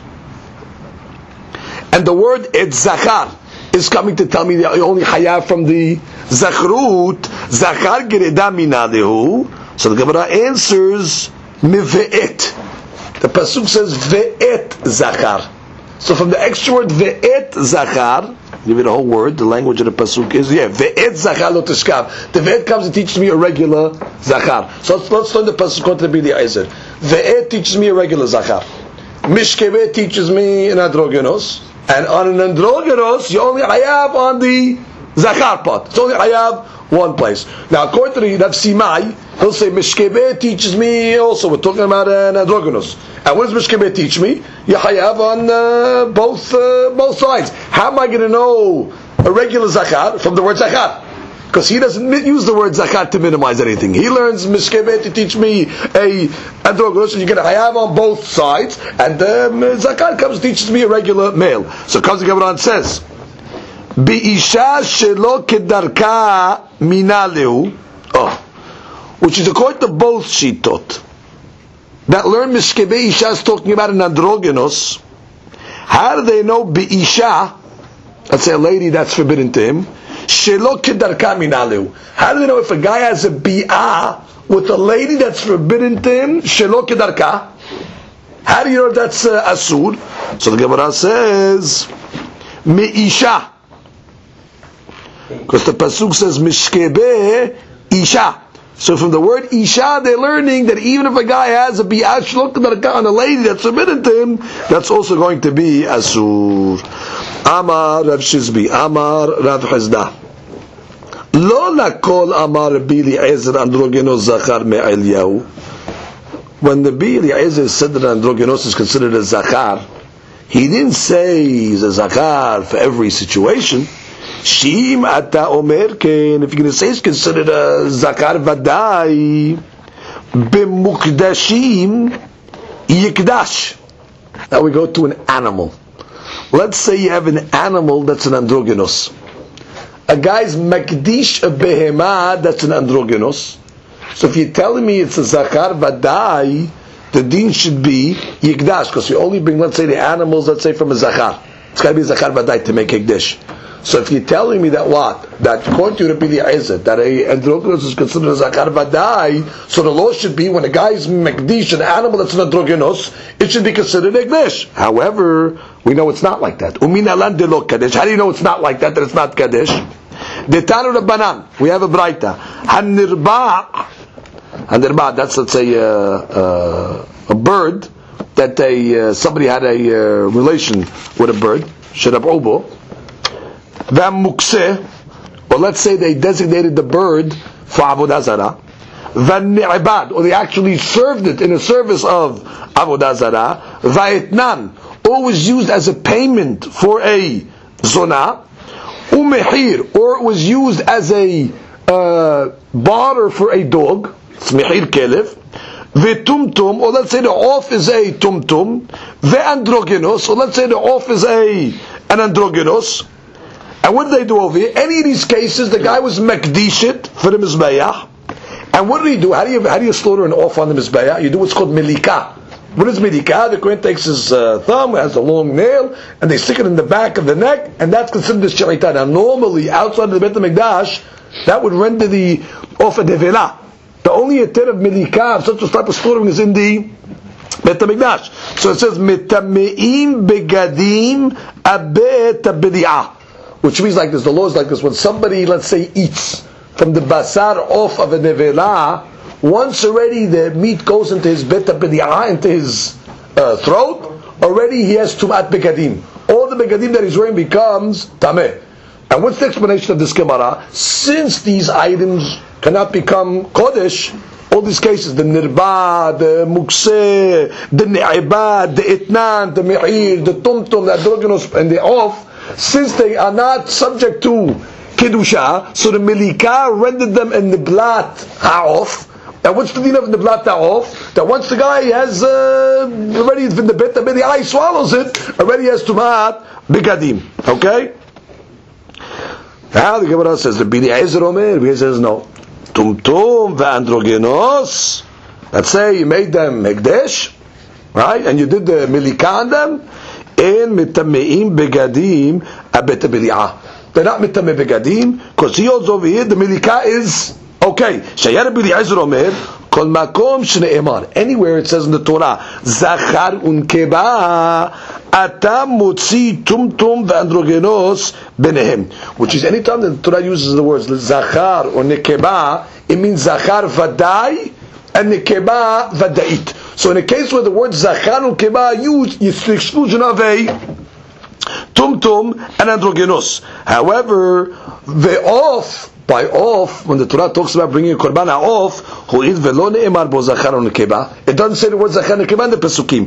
and the word et zachar is coming to tell me that you only hayav from the zachrut, zachar gereda minadehu. So the Gemara answers mive'et. The pasuk says ve'et zachar. So from the extra word ve'et zachar, give it a whole word. The language of the pasuk is yeah ve'et zachar lo tishkav. The ve'et comes and teaches me a regular zachar. So let's, let's learn the pasuk on the Rabbi Eliezer. Ve'et teaches me a regular zachar. Mishkebe teaches me an androgynous, and on an androgynous you only hayav on the zachar part. It's only hayav one place. Now according to the Rav Simai, he'll say Mishkebe teaches me also. We're talking about an androgynous. And what does Mishkebe teach me? You hayav on uh, both uh, both sides. How am I going to know a regular zachar from the word zachar? Because he doesn't use the word zachar to minimize anything. He learns Mishkebe to teach me a androgynous, and you get a hayav on both sides, and um, zachar comes and teaches me a regular male. So comes the Gemara and says, Bi'isha shelo kedarka minaleu, oh, which is according to both shitot that learn Mishkebe Isha is talking about an androgynous. How do they know Bi'isha, let's say a lady that's forbidden to him, shelo kedarka minaleu? How do they know if a guy has a bi'ah with a lady that's forbidden to him, shelo kedarka? How do you know if that's uh, asur? So the Gemara says Mi'isha, because the pasuk says Mishkebe Isha. So from the word Isha, they're learning that even if a guy has a bi'ash look on a lady that's forbidden to him, that's also going to be asur. Amar Rav Shizbi, Amar Rav Hizda. Lo lakol Amar Rabbi Eliezer androgenos zachar me'elyahu. When the Rabbi Eliezer said that androgenos is considered a zachar, he didn't say he's a zachar for every situation. Shim ata omer ken. If you're going to say it's considered a zakar vadai, b'mukdashim yikdash. Now we go to an animal. Let's say you have an animal that's an androgynous. A guy's makdish a behema that's an androgynous. So if you're telling me it's a zakar vadai, the deen should be yikdash, because you only bring, let's say, the animals, let's say, from a zakar. It's got to be a zakar vadai to make yikdash. So if you're telling me that what? That according to Rabbi Eliezer, that a androgynous is considered a zakar vadai, so the law should be when a guy is makdish an animal that's an androgynous, it should be considered yikdash. However, we know it's not like that. Umin alan de lo kadesh. How do you know it's not like that? That it's not kadesh. Detanu rabbanan. We have a braita. Hanirba. Hanirba. That's, let's say uh, uh, a bird that they uh, somebody had a uh, relation with a bird. Shadab obo. V'amukse. Or let's say they designated the bird for avodah zarah. V'ni'ibad. Or they actually served it in a service of avodah zarah. V'etnan. Or was used as a payment for a zonah, umehir, or it was used as a uh, barter for a dog, it's mehir kelef, vetumtum, or let's say the off is a tumtum, veandrogynous, or let's say the off is a an androgynous. And what did they do over here? Any of these cases, the guy was mekdishit for the mizbeach, and what did he do? How do you how do you slaughter an off on the mizbeach? You do what's called milika. What is milika? The Kohen takes his uh, thumb, has a long nail, and they stick it in the back of the neck, and that's considered the shechita. Now, normally, outside of the Beit HaMikdash, that would render the off a devela. The only heter of milika, of such a type of slaughtering, is in the Beit HaMikdash. So it says, metameim begadim abet abedi'ah, which means like this, the law is like this, when somebody, let's say, eats from the basar off of a nevela, once already the meat goes into his beta b'di'ah, into his uh, throat, already he has tumat begadim. All the begadim that he's wearing becomes tameh. And what's the explanation of this Gemara? Since these items cannot become kodesh, all these cases, the nirba, the mukseh, the ni'ibad, the itnan, the me'ir, the tumtum, the androgynous, and the off, since they are not subject to kedusha, so the milika rendered them in the blat ha'of. Now, what's the deen of the blat off? That once the guy has uh, already in the bit, the eye swallows it, already has tumat begadim. Okay? Now the Gemara says the Bini Ezer Omer. He says no. Tumtum ve'androgenos. Let's say you made them mekdesh, right? And you did the milika on them. En mitameim begadim abet b'di'ah. They're not mitameh begadim because he holds over here the milika is. Okay, Shayar Bili Ezer Omer, Kol Makom Shne'emar. Anywhere it says in the Torah, Zachar unkeba, Atam Mutzi Tumtum Ve'androgenos Benehem. Which is anytime the Torah uses the words Zachar or Nekeba, it means Zachar Vadai and Nekeba Vadait. So in a case where the word Zachar unkeba are used, it's the exclusion of a Tumtum and Androgenos. However, the off, by off, when the Torah talks about bringing a korban off, it doesn't say the word zachar nekeba in the pesukim.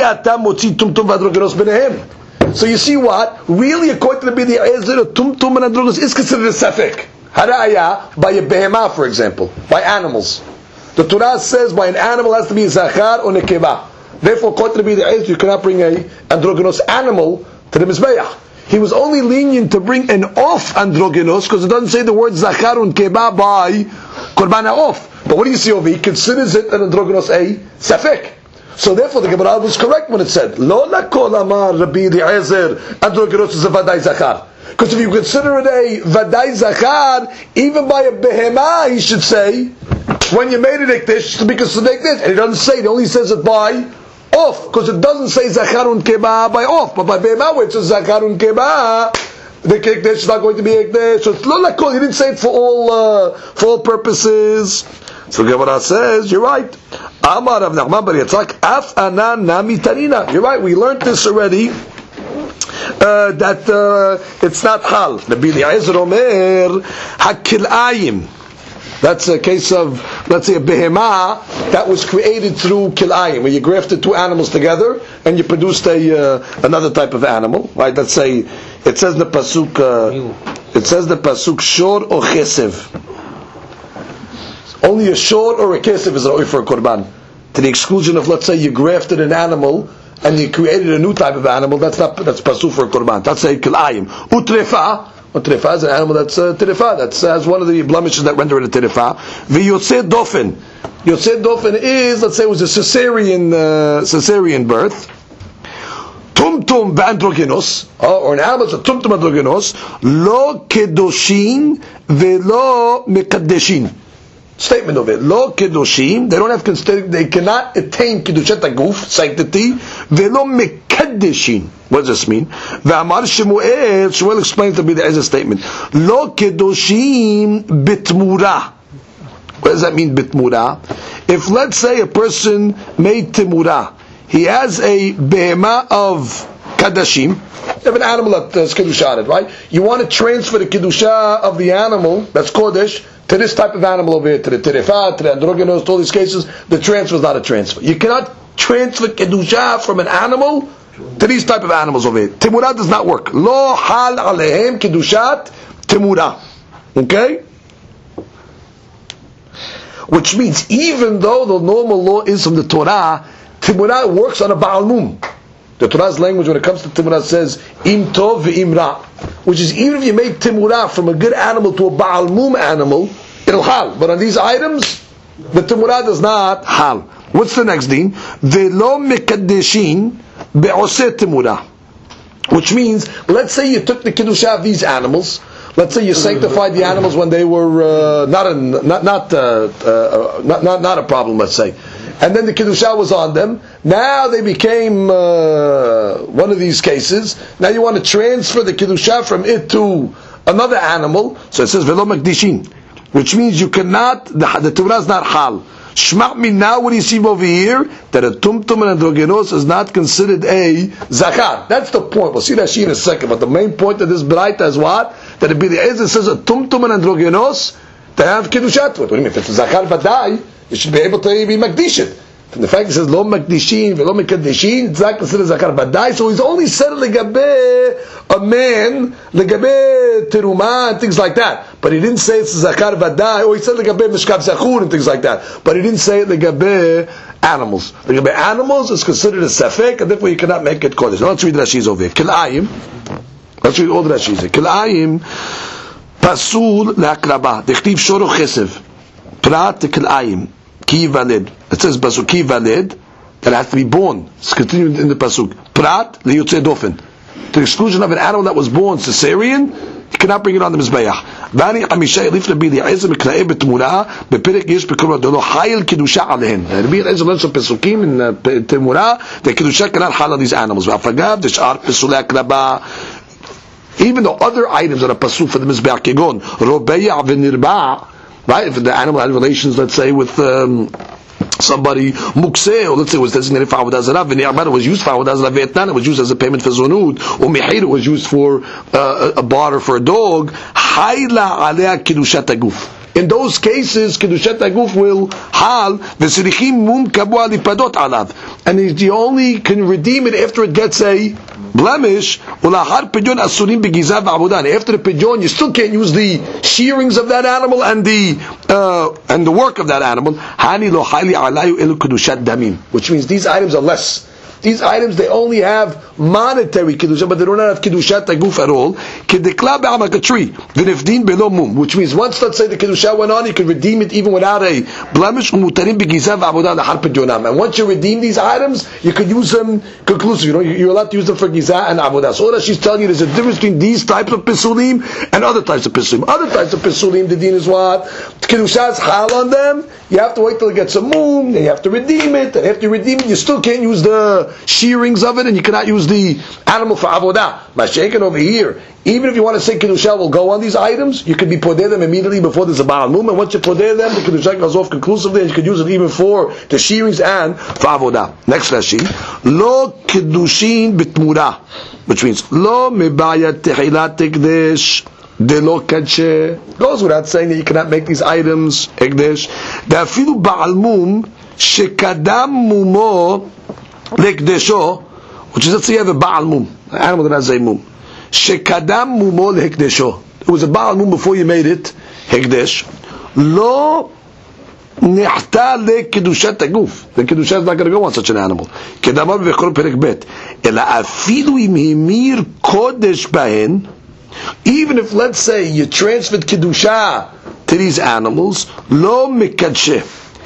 So you see what? Really, according to the Bini Ezer, tumtum and androgynous is considered a safek. Haraya, by a behemah, for example, by animals. The Torah says by an animal has to be zachar or nekeba. Therefore, according to the Bini Ezer, you cannot bring a androgynous animal to the mizbeach. He was only lenient to bring an off androgynous because it doesn't say the word zachar unkeba by korban off. But what do you see over here? He considers it an androgynous a safek. So therefore the Gemara was correct when it said lo lakol amar Rabbi Eliezer androgynous is a vadai zachar. Because if you consider it a vadai zachar, even by a behemah, he should say when you made it like this, to be considered like this. And he doesn't say it; only says it by off, because it doesn't say Zacharun Keba by off, but by Behemah where it says Zacharun Keba, the Kekdesh is not going to be Kekdesh. So it's lo lakol. He didn't say it for all uh, for all purposes. So Gemara says, you're right. Amar Rav Nachman bar Yitzchak af anan nami tanina. You're right. We learned this already. Uh, that uh, it's not hal. The Bini Ezer Omer hakil'ayim. That's a case of, let's say, a behemah that was created through kilayim, where you grafted two animals together and you produced a uh, another type of animal, right? Let's say it says in the pasuk. Uh, It says the pasuk shor or chesev. Only a shor or a chesev is ra'oi for a korban. To the exclusion of, let's say, you grafted an animal and you created a new type of animal. That's not that's pasuk for a korban. That's a kilayim. Utrefa. Utrefa is an animal that's uh, terefa. That's uh, one of the blemishes that render it a terefa. V'yotzei dofen. Yotzei dofen is, let's say, it was a cesarean uh, cesarean birth. Tumtum v'androgenos, or an animal that's a tumtum androgenos, lo kedoshin velo mekaddeshin. Statement of it: lo kedoshim, they don't have they cannot attain kedushat aguf, sanctity, velo mekaddeshin. What does this mean? Ve'amar Shemuel, Shemuel explains to me there is a statement: lo kedoshim bitmura. What does that mean, bitmura? If, let's say, a person made timura, he has a behema of kadashim. You have an animal that's kedushated, right? You want to transfer the kedusha of the animal that's kodesh to this type of animal over here, to the terefa, to the androgenos, to all these cases. The transfer is not a transfer. You cannot transfer kedusha from an animal to these type of animals over here. Timura does not work. Lo hal alehem kedushat timura. Okay? Which means, even though the normal law is from the Torah, Timurah works on a Baal Mum. The Torah's language when it comes to Timurah says, Im Tov v'Im Ra. Which is, even if you make Timurah from a good animal to a Baal Mum animal, it'll hal. But on these items, the Timurah does not hal. What's the next deen? Ve'lo mekaddeshin be'oseh Timurah. Which means, let's say you took the Kiddushah of these animals. Let's say you sanctified the animals when they were uh, not a not not, uh, uh, not not not a problem. Let's say, and then the kedusha was on them. Now they became uh, one of these cases. Now you want to transfer the kedusha from it to another animal. So it says velo makdishin, which means you cannot. The, the Torah is not hal. Shma me now what do you see over here? That a tumtum and androgenos is not considered a zakat. That's the point. We'll see that she in a second. But the main point of this braita is what? That it be the Ezra says a tumtum and androgenos, they have kiddushat to it. What do you mean? If it's a zakat vadai, you should be able to be makdishin. From the fact it says lo makdishin, velo mekaddeshin, it's not considered zakat vadai. So he's only said legabe a man, legabe teruma and things like that. But he didn't say it's zakat vadai, or he said legabe mishkav zachur and things like that. But he didn't say legabe animals. Legabe animals is considered a safek, and therefore you cannot make it kodesh. Now let's read Rashi's over here. Kilayim. Let's read all the Rashis. Kilayim pasul la'akraba. Dechtiv shoro chesev. Prat kilayim. Ki valid. It says pasuk ki valid. That has to be born. It's continued in the pasuk. Prat liyotzei dofen. To the exclusion of an animal that was born cesarean, you cannot bring it on the mizbeach. Vani amisha yilif nabi li'ezem k'la'eh b'temura b'perek yesh b'kol dolo hayil kedusha alehem. Nabi li'ezem learns some pesukim in temura. The kedusha cannot hal on these animals. V'afagav d'shar pesulei akraba. Even the other items that are pasuk for the mizbeach, kegon robeya v'nirba, right? If the animal had relations, let's say, with um, somebody mukseh, or let's say it was designated for avodah zarah, v'nirba was used for avodah zarah, v'etnan, it was used as a payment for zonut, or mehir was used for uh, a barter for a dog. Hayla alea kiddushat aguf. In those cases, Kedushat Aguf will hal v'sirichim mum kabua lipadot alav, and he only can redeem it after it gets a blemish. Ulahar pidyon asurim begizav v'abudan. After the pidyon, you still can't use the shearings of that animal and the uh, and the work of that animal. Hani lo hali alayu elu kedushat damim, which means these items are less. These items, they only have monetary kedusha, but they don't have kedushat aguf at all. Kedekla be'amakatri v'nefdin below mum, which means once, let's say, the kedusha went on, you can redeem it even without a blemish. Umutarim begizav v'abudan lahar pidjonam. And once you redeem these items, you can use them conclusive. You know, you're allowed to use them for gizah and avodah. So all that she's telling you, there's a difference between these types of pesulim and other types of pesulim. Other types of pesulim, the deen is what? Kedusha is hal on them. You have to wait till it gets a mum, then you have to redeem it, and after you redeem it, you still can't use the shearings of it, and you cannot use the animal for avodah. Mashiachin over here, even if you want to say kedusha will go on these items, you can be podeh them immediately before there's a baal mum, and once you podeh them, the kedusha goes off conclusively, and you can use it even for the shearings and for avodah. Next Rashi, lo kedushin bitmura, which means lo mebayat tehilat tekdesh. Delo kadshe goes without saying that you cannot make these items ekdesh. Dafilu ba'al mum shekadam mumo lekdesho, which is, let's say you have a ba'al mum, an animal that has a mum, shekadam mumo lekdesho, it was a Baal Mum before you made it Hekdesh, Lo Nihta le Kedushat Aguf. The Kedushat is not going to go on such an animal. Kedamar v'chol perek bet. Ela afilu im himir kodesh bahen. Even if, let's say, you transferred Kedusha to these animals, Lo mekadshe.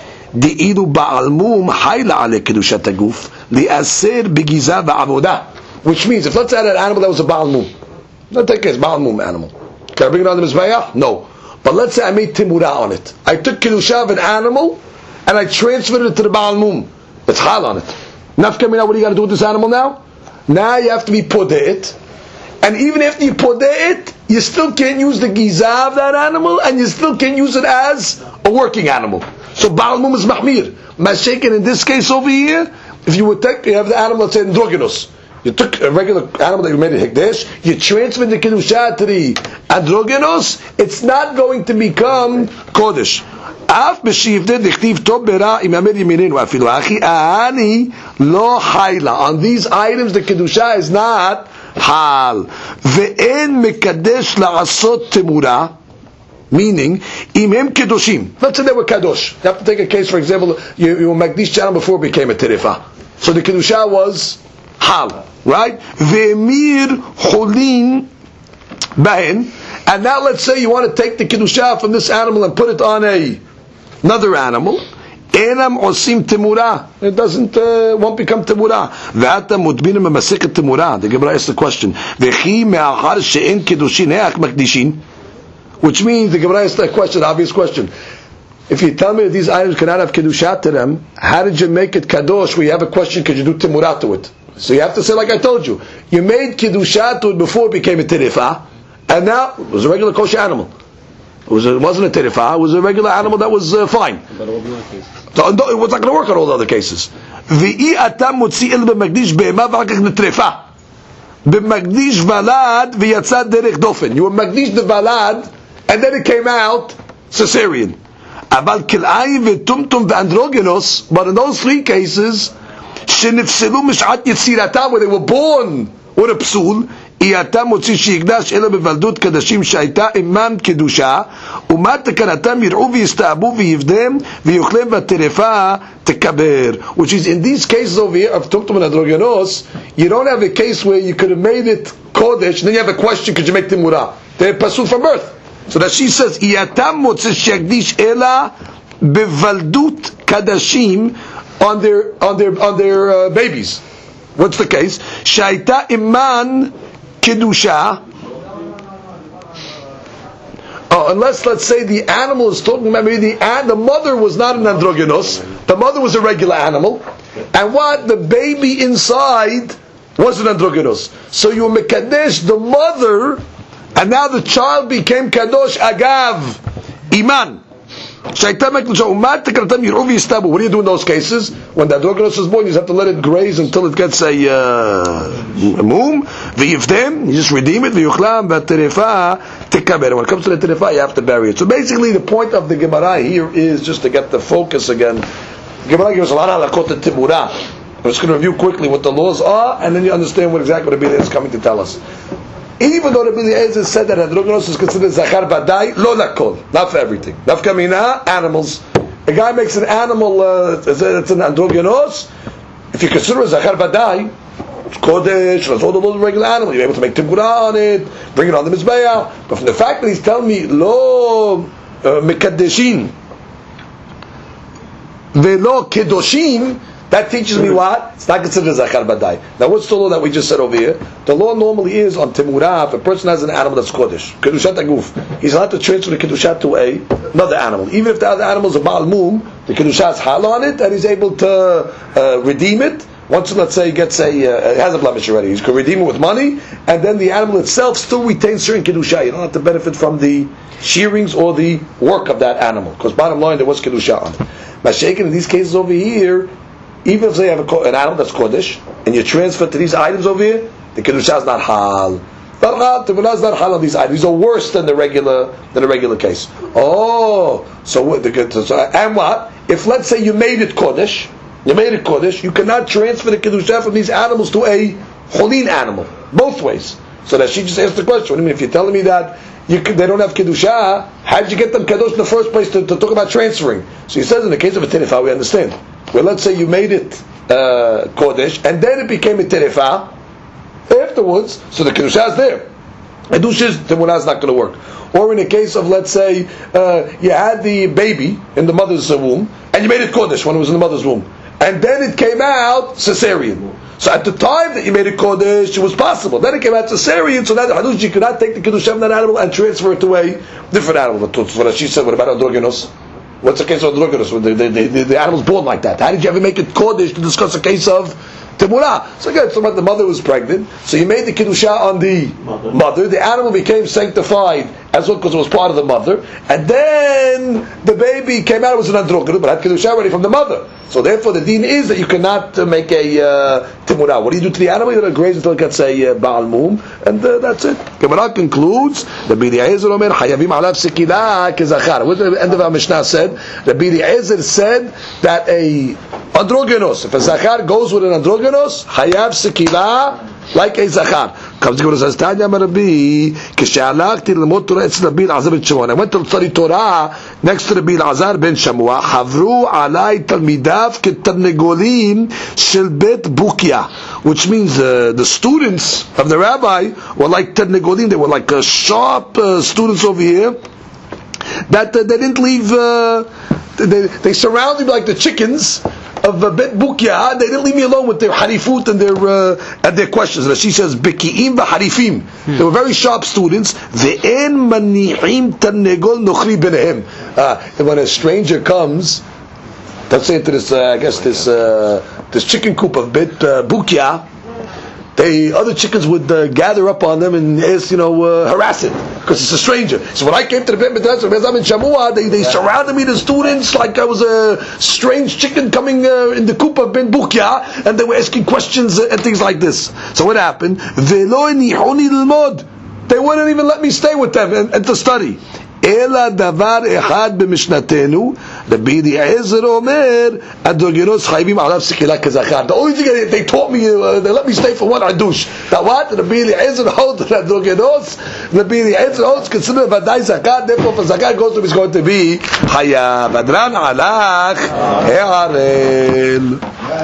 Di'idu Baal Mum hayla ale Kedushat Aguf. Li'aser begiza ba'avodah. Which means, if let's say that animal that was a Baal Mum, not take case, Baal Mum animal. Can I bring it on the Mizbeach? No. But let's say I made Timurah on it. I took Kedusha of an animal and I transferred it to the Baal Mum. It's hal on it. Nafkamina, what do you got to do with this animal now? Now you have to be podeh. And even after you podeh it, you still can't use the Gizah of that animal and you still can't use it as a working animal. So Baal Mum is Mahmir. Mashaken in this case over here, if you would take, you have the animal that's androgynous. You took a regular animal that you made a Hekdesh, you transferred the Kedusha to the androgynous, it's not going to become Kodesh. Af b'shivdeh dichtiv tov bera im yamed yaminenu afilu achi ani lo hayla. On these items the Kedusha is not hal. Ve'en mekadesh la'asot temura. Meaning, imem kedoshim. Let's say they were kadosh. You have to take a case, for example, you, you were Magdish channel before it became a terefa. So the Kedusha was hal. Right? Ve'emir cholin bahen. And now let's say you want to take the Kedusha from this animal and put it on a another animal. Enam osim temura. It doesn't, uh, won't become temura. Ve'ata mutbinim maseket temura. The Gemara asks the question. Ve'chi me'achar she'en kedushin he'ach makdishin. Which means the Gemara asks that question, obvious question. If you tell me that these items cannot have kedusha to them, how did you make it kadosh? We have a question, could you do temura to it? So you have to say, like I told you, you made kedusha to it before it became a terefa, and now it was a regular kosher animal. It, was a, it wasn't a terefa, it was a regular animal that was uh, fine. But all the other cases. So it was not going to work on all the other cases. V'i atam mutzi il b'magdish be'ema v'akach netrefa. B'magdish valad v'yatzad derech dofen. You were magdish the valad, and then it came out Caesarean. Aval kil'ayin v'tumtum v'androgenos, but in those three cases, shenifselu mish'at yitziratam, where they were born with a psul, איתם מוציא שיקדש אלא בבלדות קדשים שהייתה אימן קדושה ומה תקנתם יראו ויסתעבו ויבדם ויוכלם והטרפה תקבר. Which is in these cases over here of Tumtum and Androgenos, you don't have a case where you could have made it Kodesh and then you have a question, could you make Timurah? They're pasul from birth. So that she says איתם מוציא שיקדיש אלא בבלדות קדשים on their, on their, on their uh, babies. What's the case? שהייתה אימן Kedusha. Oh, unless, let's say, the animal is talking about maybe the the mother was not an androgynous, the mother was a regular animal, and what the baby inside was an androgynous. So you mekadesh the mother, and now the child became kadosh agav iman. What do you do in those cases? When the androgynous is born, you just have to let it graze until it gets a, uh, a moom. V'yivtem, you just redeem it. V'yuchlam v'terefa tekaber. When it comes to the terefa, you have to bury it. So basically, the point of the Gemara here is just to get the focus again. The Gemara gives a lot of halakot and timurah. I'm just going to review quickly what the laws are, and then you understand what exactly Rabbi Eliezer is coming to tell us. Even though Rabbi Eliezer said that androgynous is considered zachar badai, lo lakol, not for everything. Nafkamina, animals. A guy makes an animal, uh, it's an androgynous. If you consider a zachar badai, it's kodesh, it's all the little regular animal. You're able to make timurah on it, bring it on the mizbeah. But from the fact that he's telling me lo mekadeshin velo kedoshim, that teaches me what? It's not considered zachar badai. Now what's the law that we just said over here? The law normally is on timurah, if a person has an animal that's kodesh, kedushat aguf, he's allowed to transfer the kedushat to a, another animal. Even if the other animal is a baal mum, the kedushat is hal on it, and he's able to uh, redeem it. Once, let's say, he gets a, uh, has a blemish already, he can redeem it with money, and then the animal itself still retains certain kedusha. You don't have to benefit from the shearings or the work of that animal, because bottom line, there was kedusha on it. Mashaken, in these cases over here, even if they have a, an animal that's kodesh, and you transfer to these items over here, the kedusha is not hal. Not hal. The kedusha is not hal on these items. These are worse than the regular than the regular case. Oh, so what? The, so, and what? If let's say you made it kodesh, you made it kodesh, you cannot transfer the kedusha from these animals to a cholin animal. Both ways. So that she just asked the question. I mean, if you're telling me that you could, they don't have kedusha. How did you get them kadosh in the first place to, to talk about transferring? So he says in the case of a terefa, we understand. Well, let's say you made it uh, kodesh, and then it became a terefa afterwards, so the kedusha is there. Kedushas, temunah is not going to work. Or in a case of, let's say, uh, you had the baby in the mother's womb, and you made it kodesh when it was in the mother's womb, and then it came out cesarean. So at the time that you made it kodesh, it was possible. Then it came out cesarean, so that hadush, you could not take the kedusha from that animal and transfer it to a different animal. That's what she said. What about androgynos? What's the case of androgynos? The, the, the, the animal's born like that. How did you ever make it kodesh to discuss a case of Temurah? So again, so the mother was pregnant, so you made the kedusha on the mother. mother. The animal became sanctified as well because it was part of the mother, and then the baby came out. It was an androgynos, but had kedusha already from the mother. So therefore, the deen is that you cannot uh, make a uh, Temurah. What do you do to the animal? You don't graze until it gets a uh, Baal Mum, and uh, that's it. Gemara concludes. Rabbi Eliezer Omer Hayavim Alav Sekila Kezachar. What the end of our Mishnah said? Rabbi Eliezer said that a androgynos, if a zachar goes with an androgynos, hayav sekila like a zachar. Comes to says Tanya Rabbi Kishalakti Lamot Torah it's Rabbi Elazar ben Shmuel. I went to study Torah next to Rabbi Elazar ben Shmuel. Havru alai talmidav ketarnegolim shel bet bukia, which means uh, the students of the rabbi were like tarnegolim. They were like uh, sharp uh, students over here that uh, they didn't leave. Uh, they they surrounded me like the chickens of uh, Bet Bukia. They didn't leave me alone with their harifut and their uh, and their questions. And she says, "Bekiim v'harifim." Hmm. They were very sharp students. Ve'en mani'im tarnegol nochri benehem. And when a stranger comes, let's say to this, uh, I guess this uh, this chicken coop of Bet uh, Bukia, they other chickens would uh, gather up on them and ask, you know, uh, harass it because it's a stranger. So when I came to the Bet Midrash of Bezam and Shamua, they they surrounded me, the students, like I was a strange chicken coming uh, in the coop of Ben Bukia, and they were asking questions and things like this. So what happened? They wouldn't even let me stay with them and, and to study. אלא דבר אחד במשנתנו, רבי אליעזר אומר, אנדרוגינוס חייבים עליו סקילה כזכר. The only thing they taught me, uh, they let me stay for one adush. That what? Rabbi Eliezer holds that אנדרוגינוס, Rabbi Eliezer holds considered ודאי זכר, therefore if זכר goes to is going to be חייב. אדרן הלך, הערל.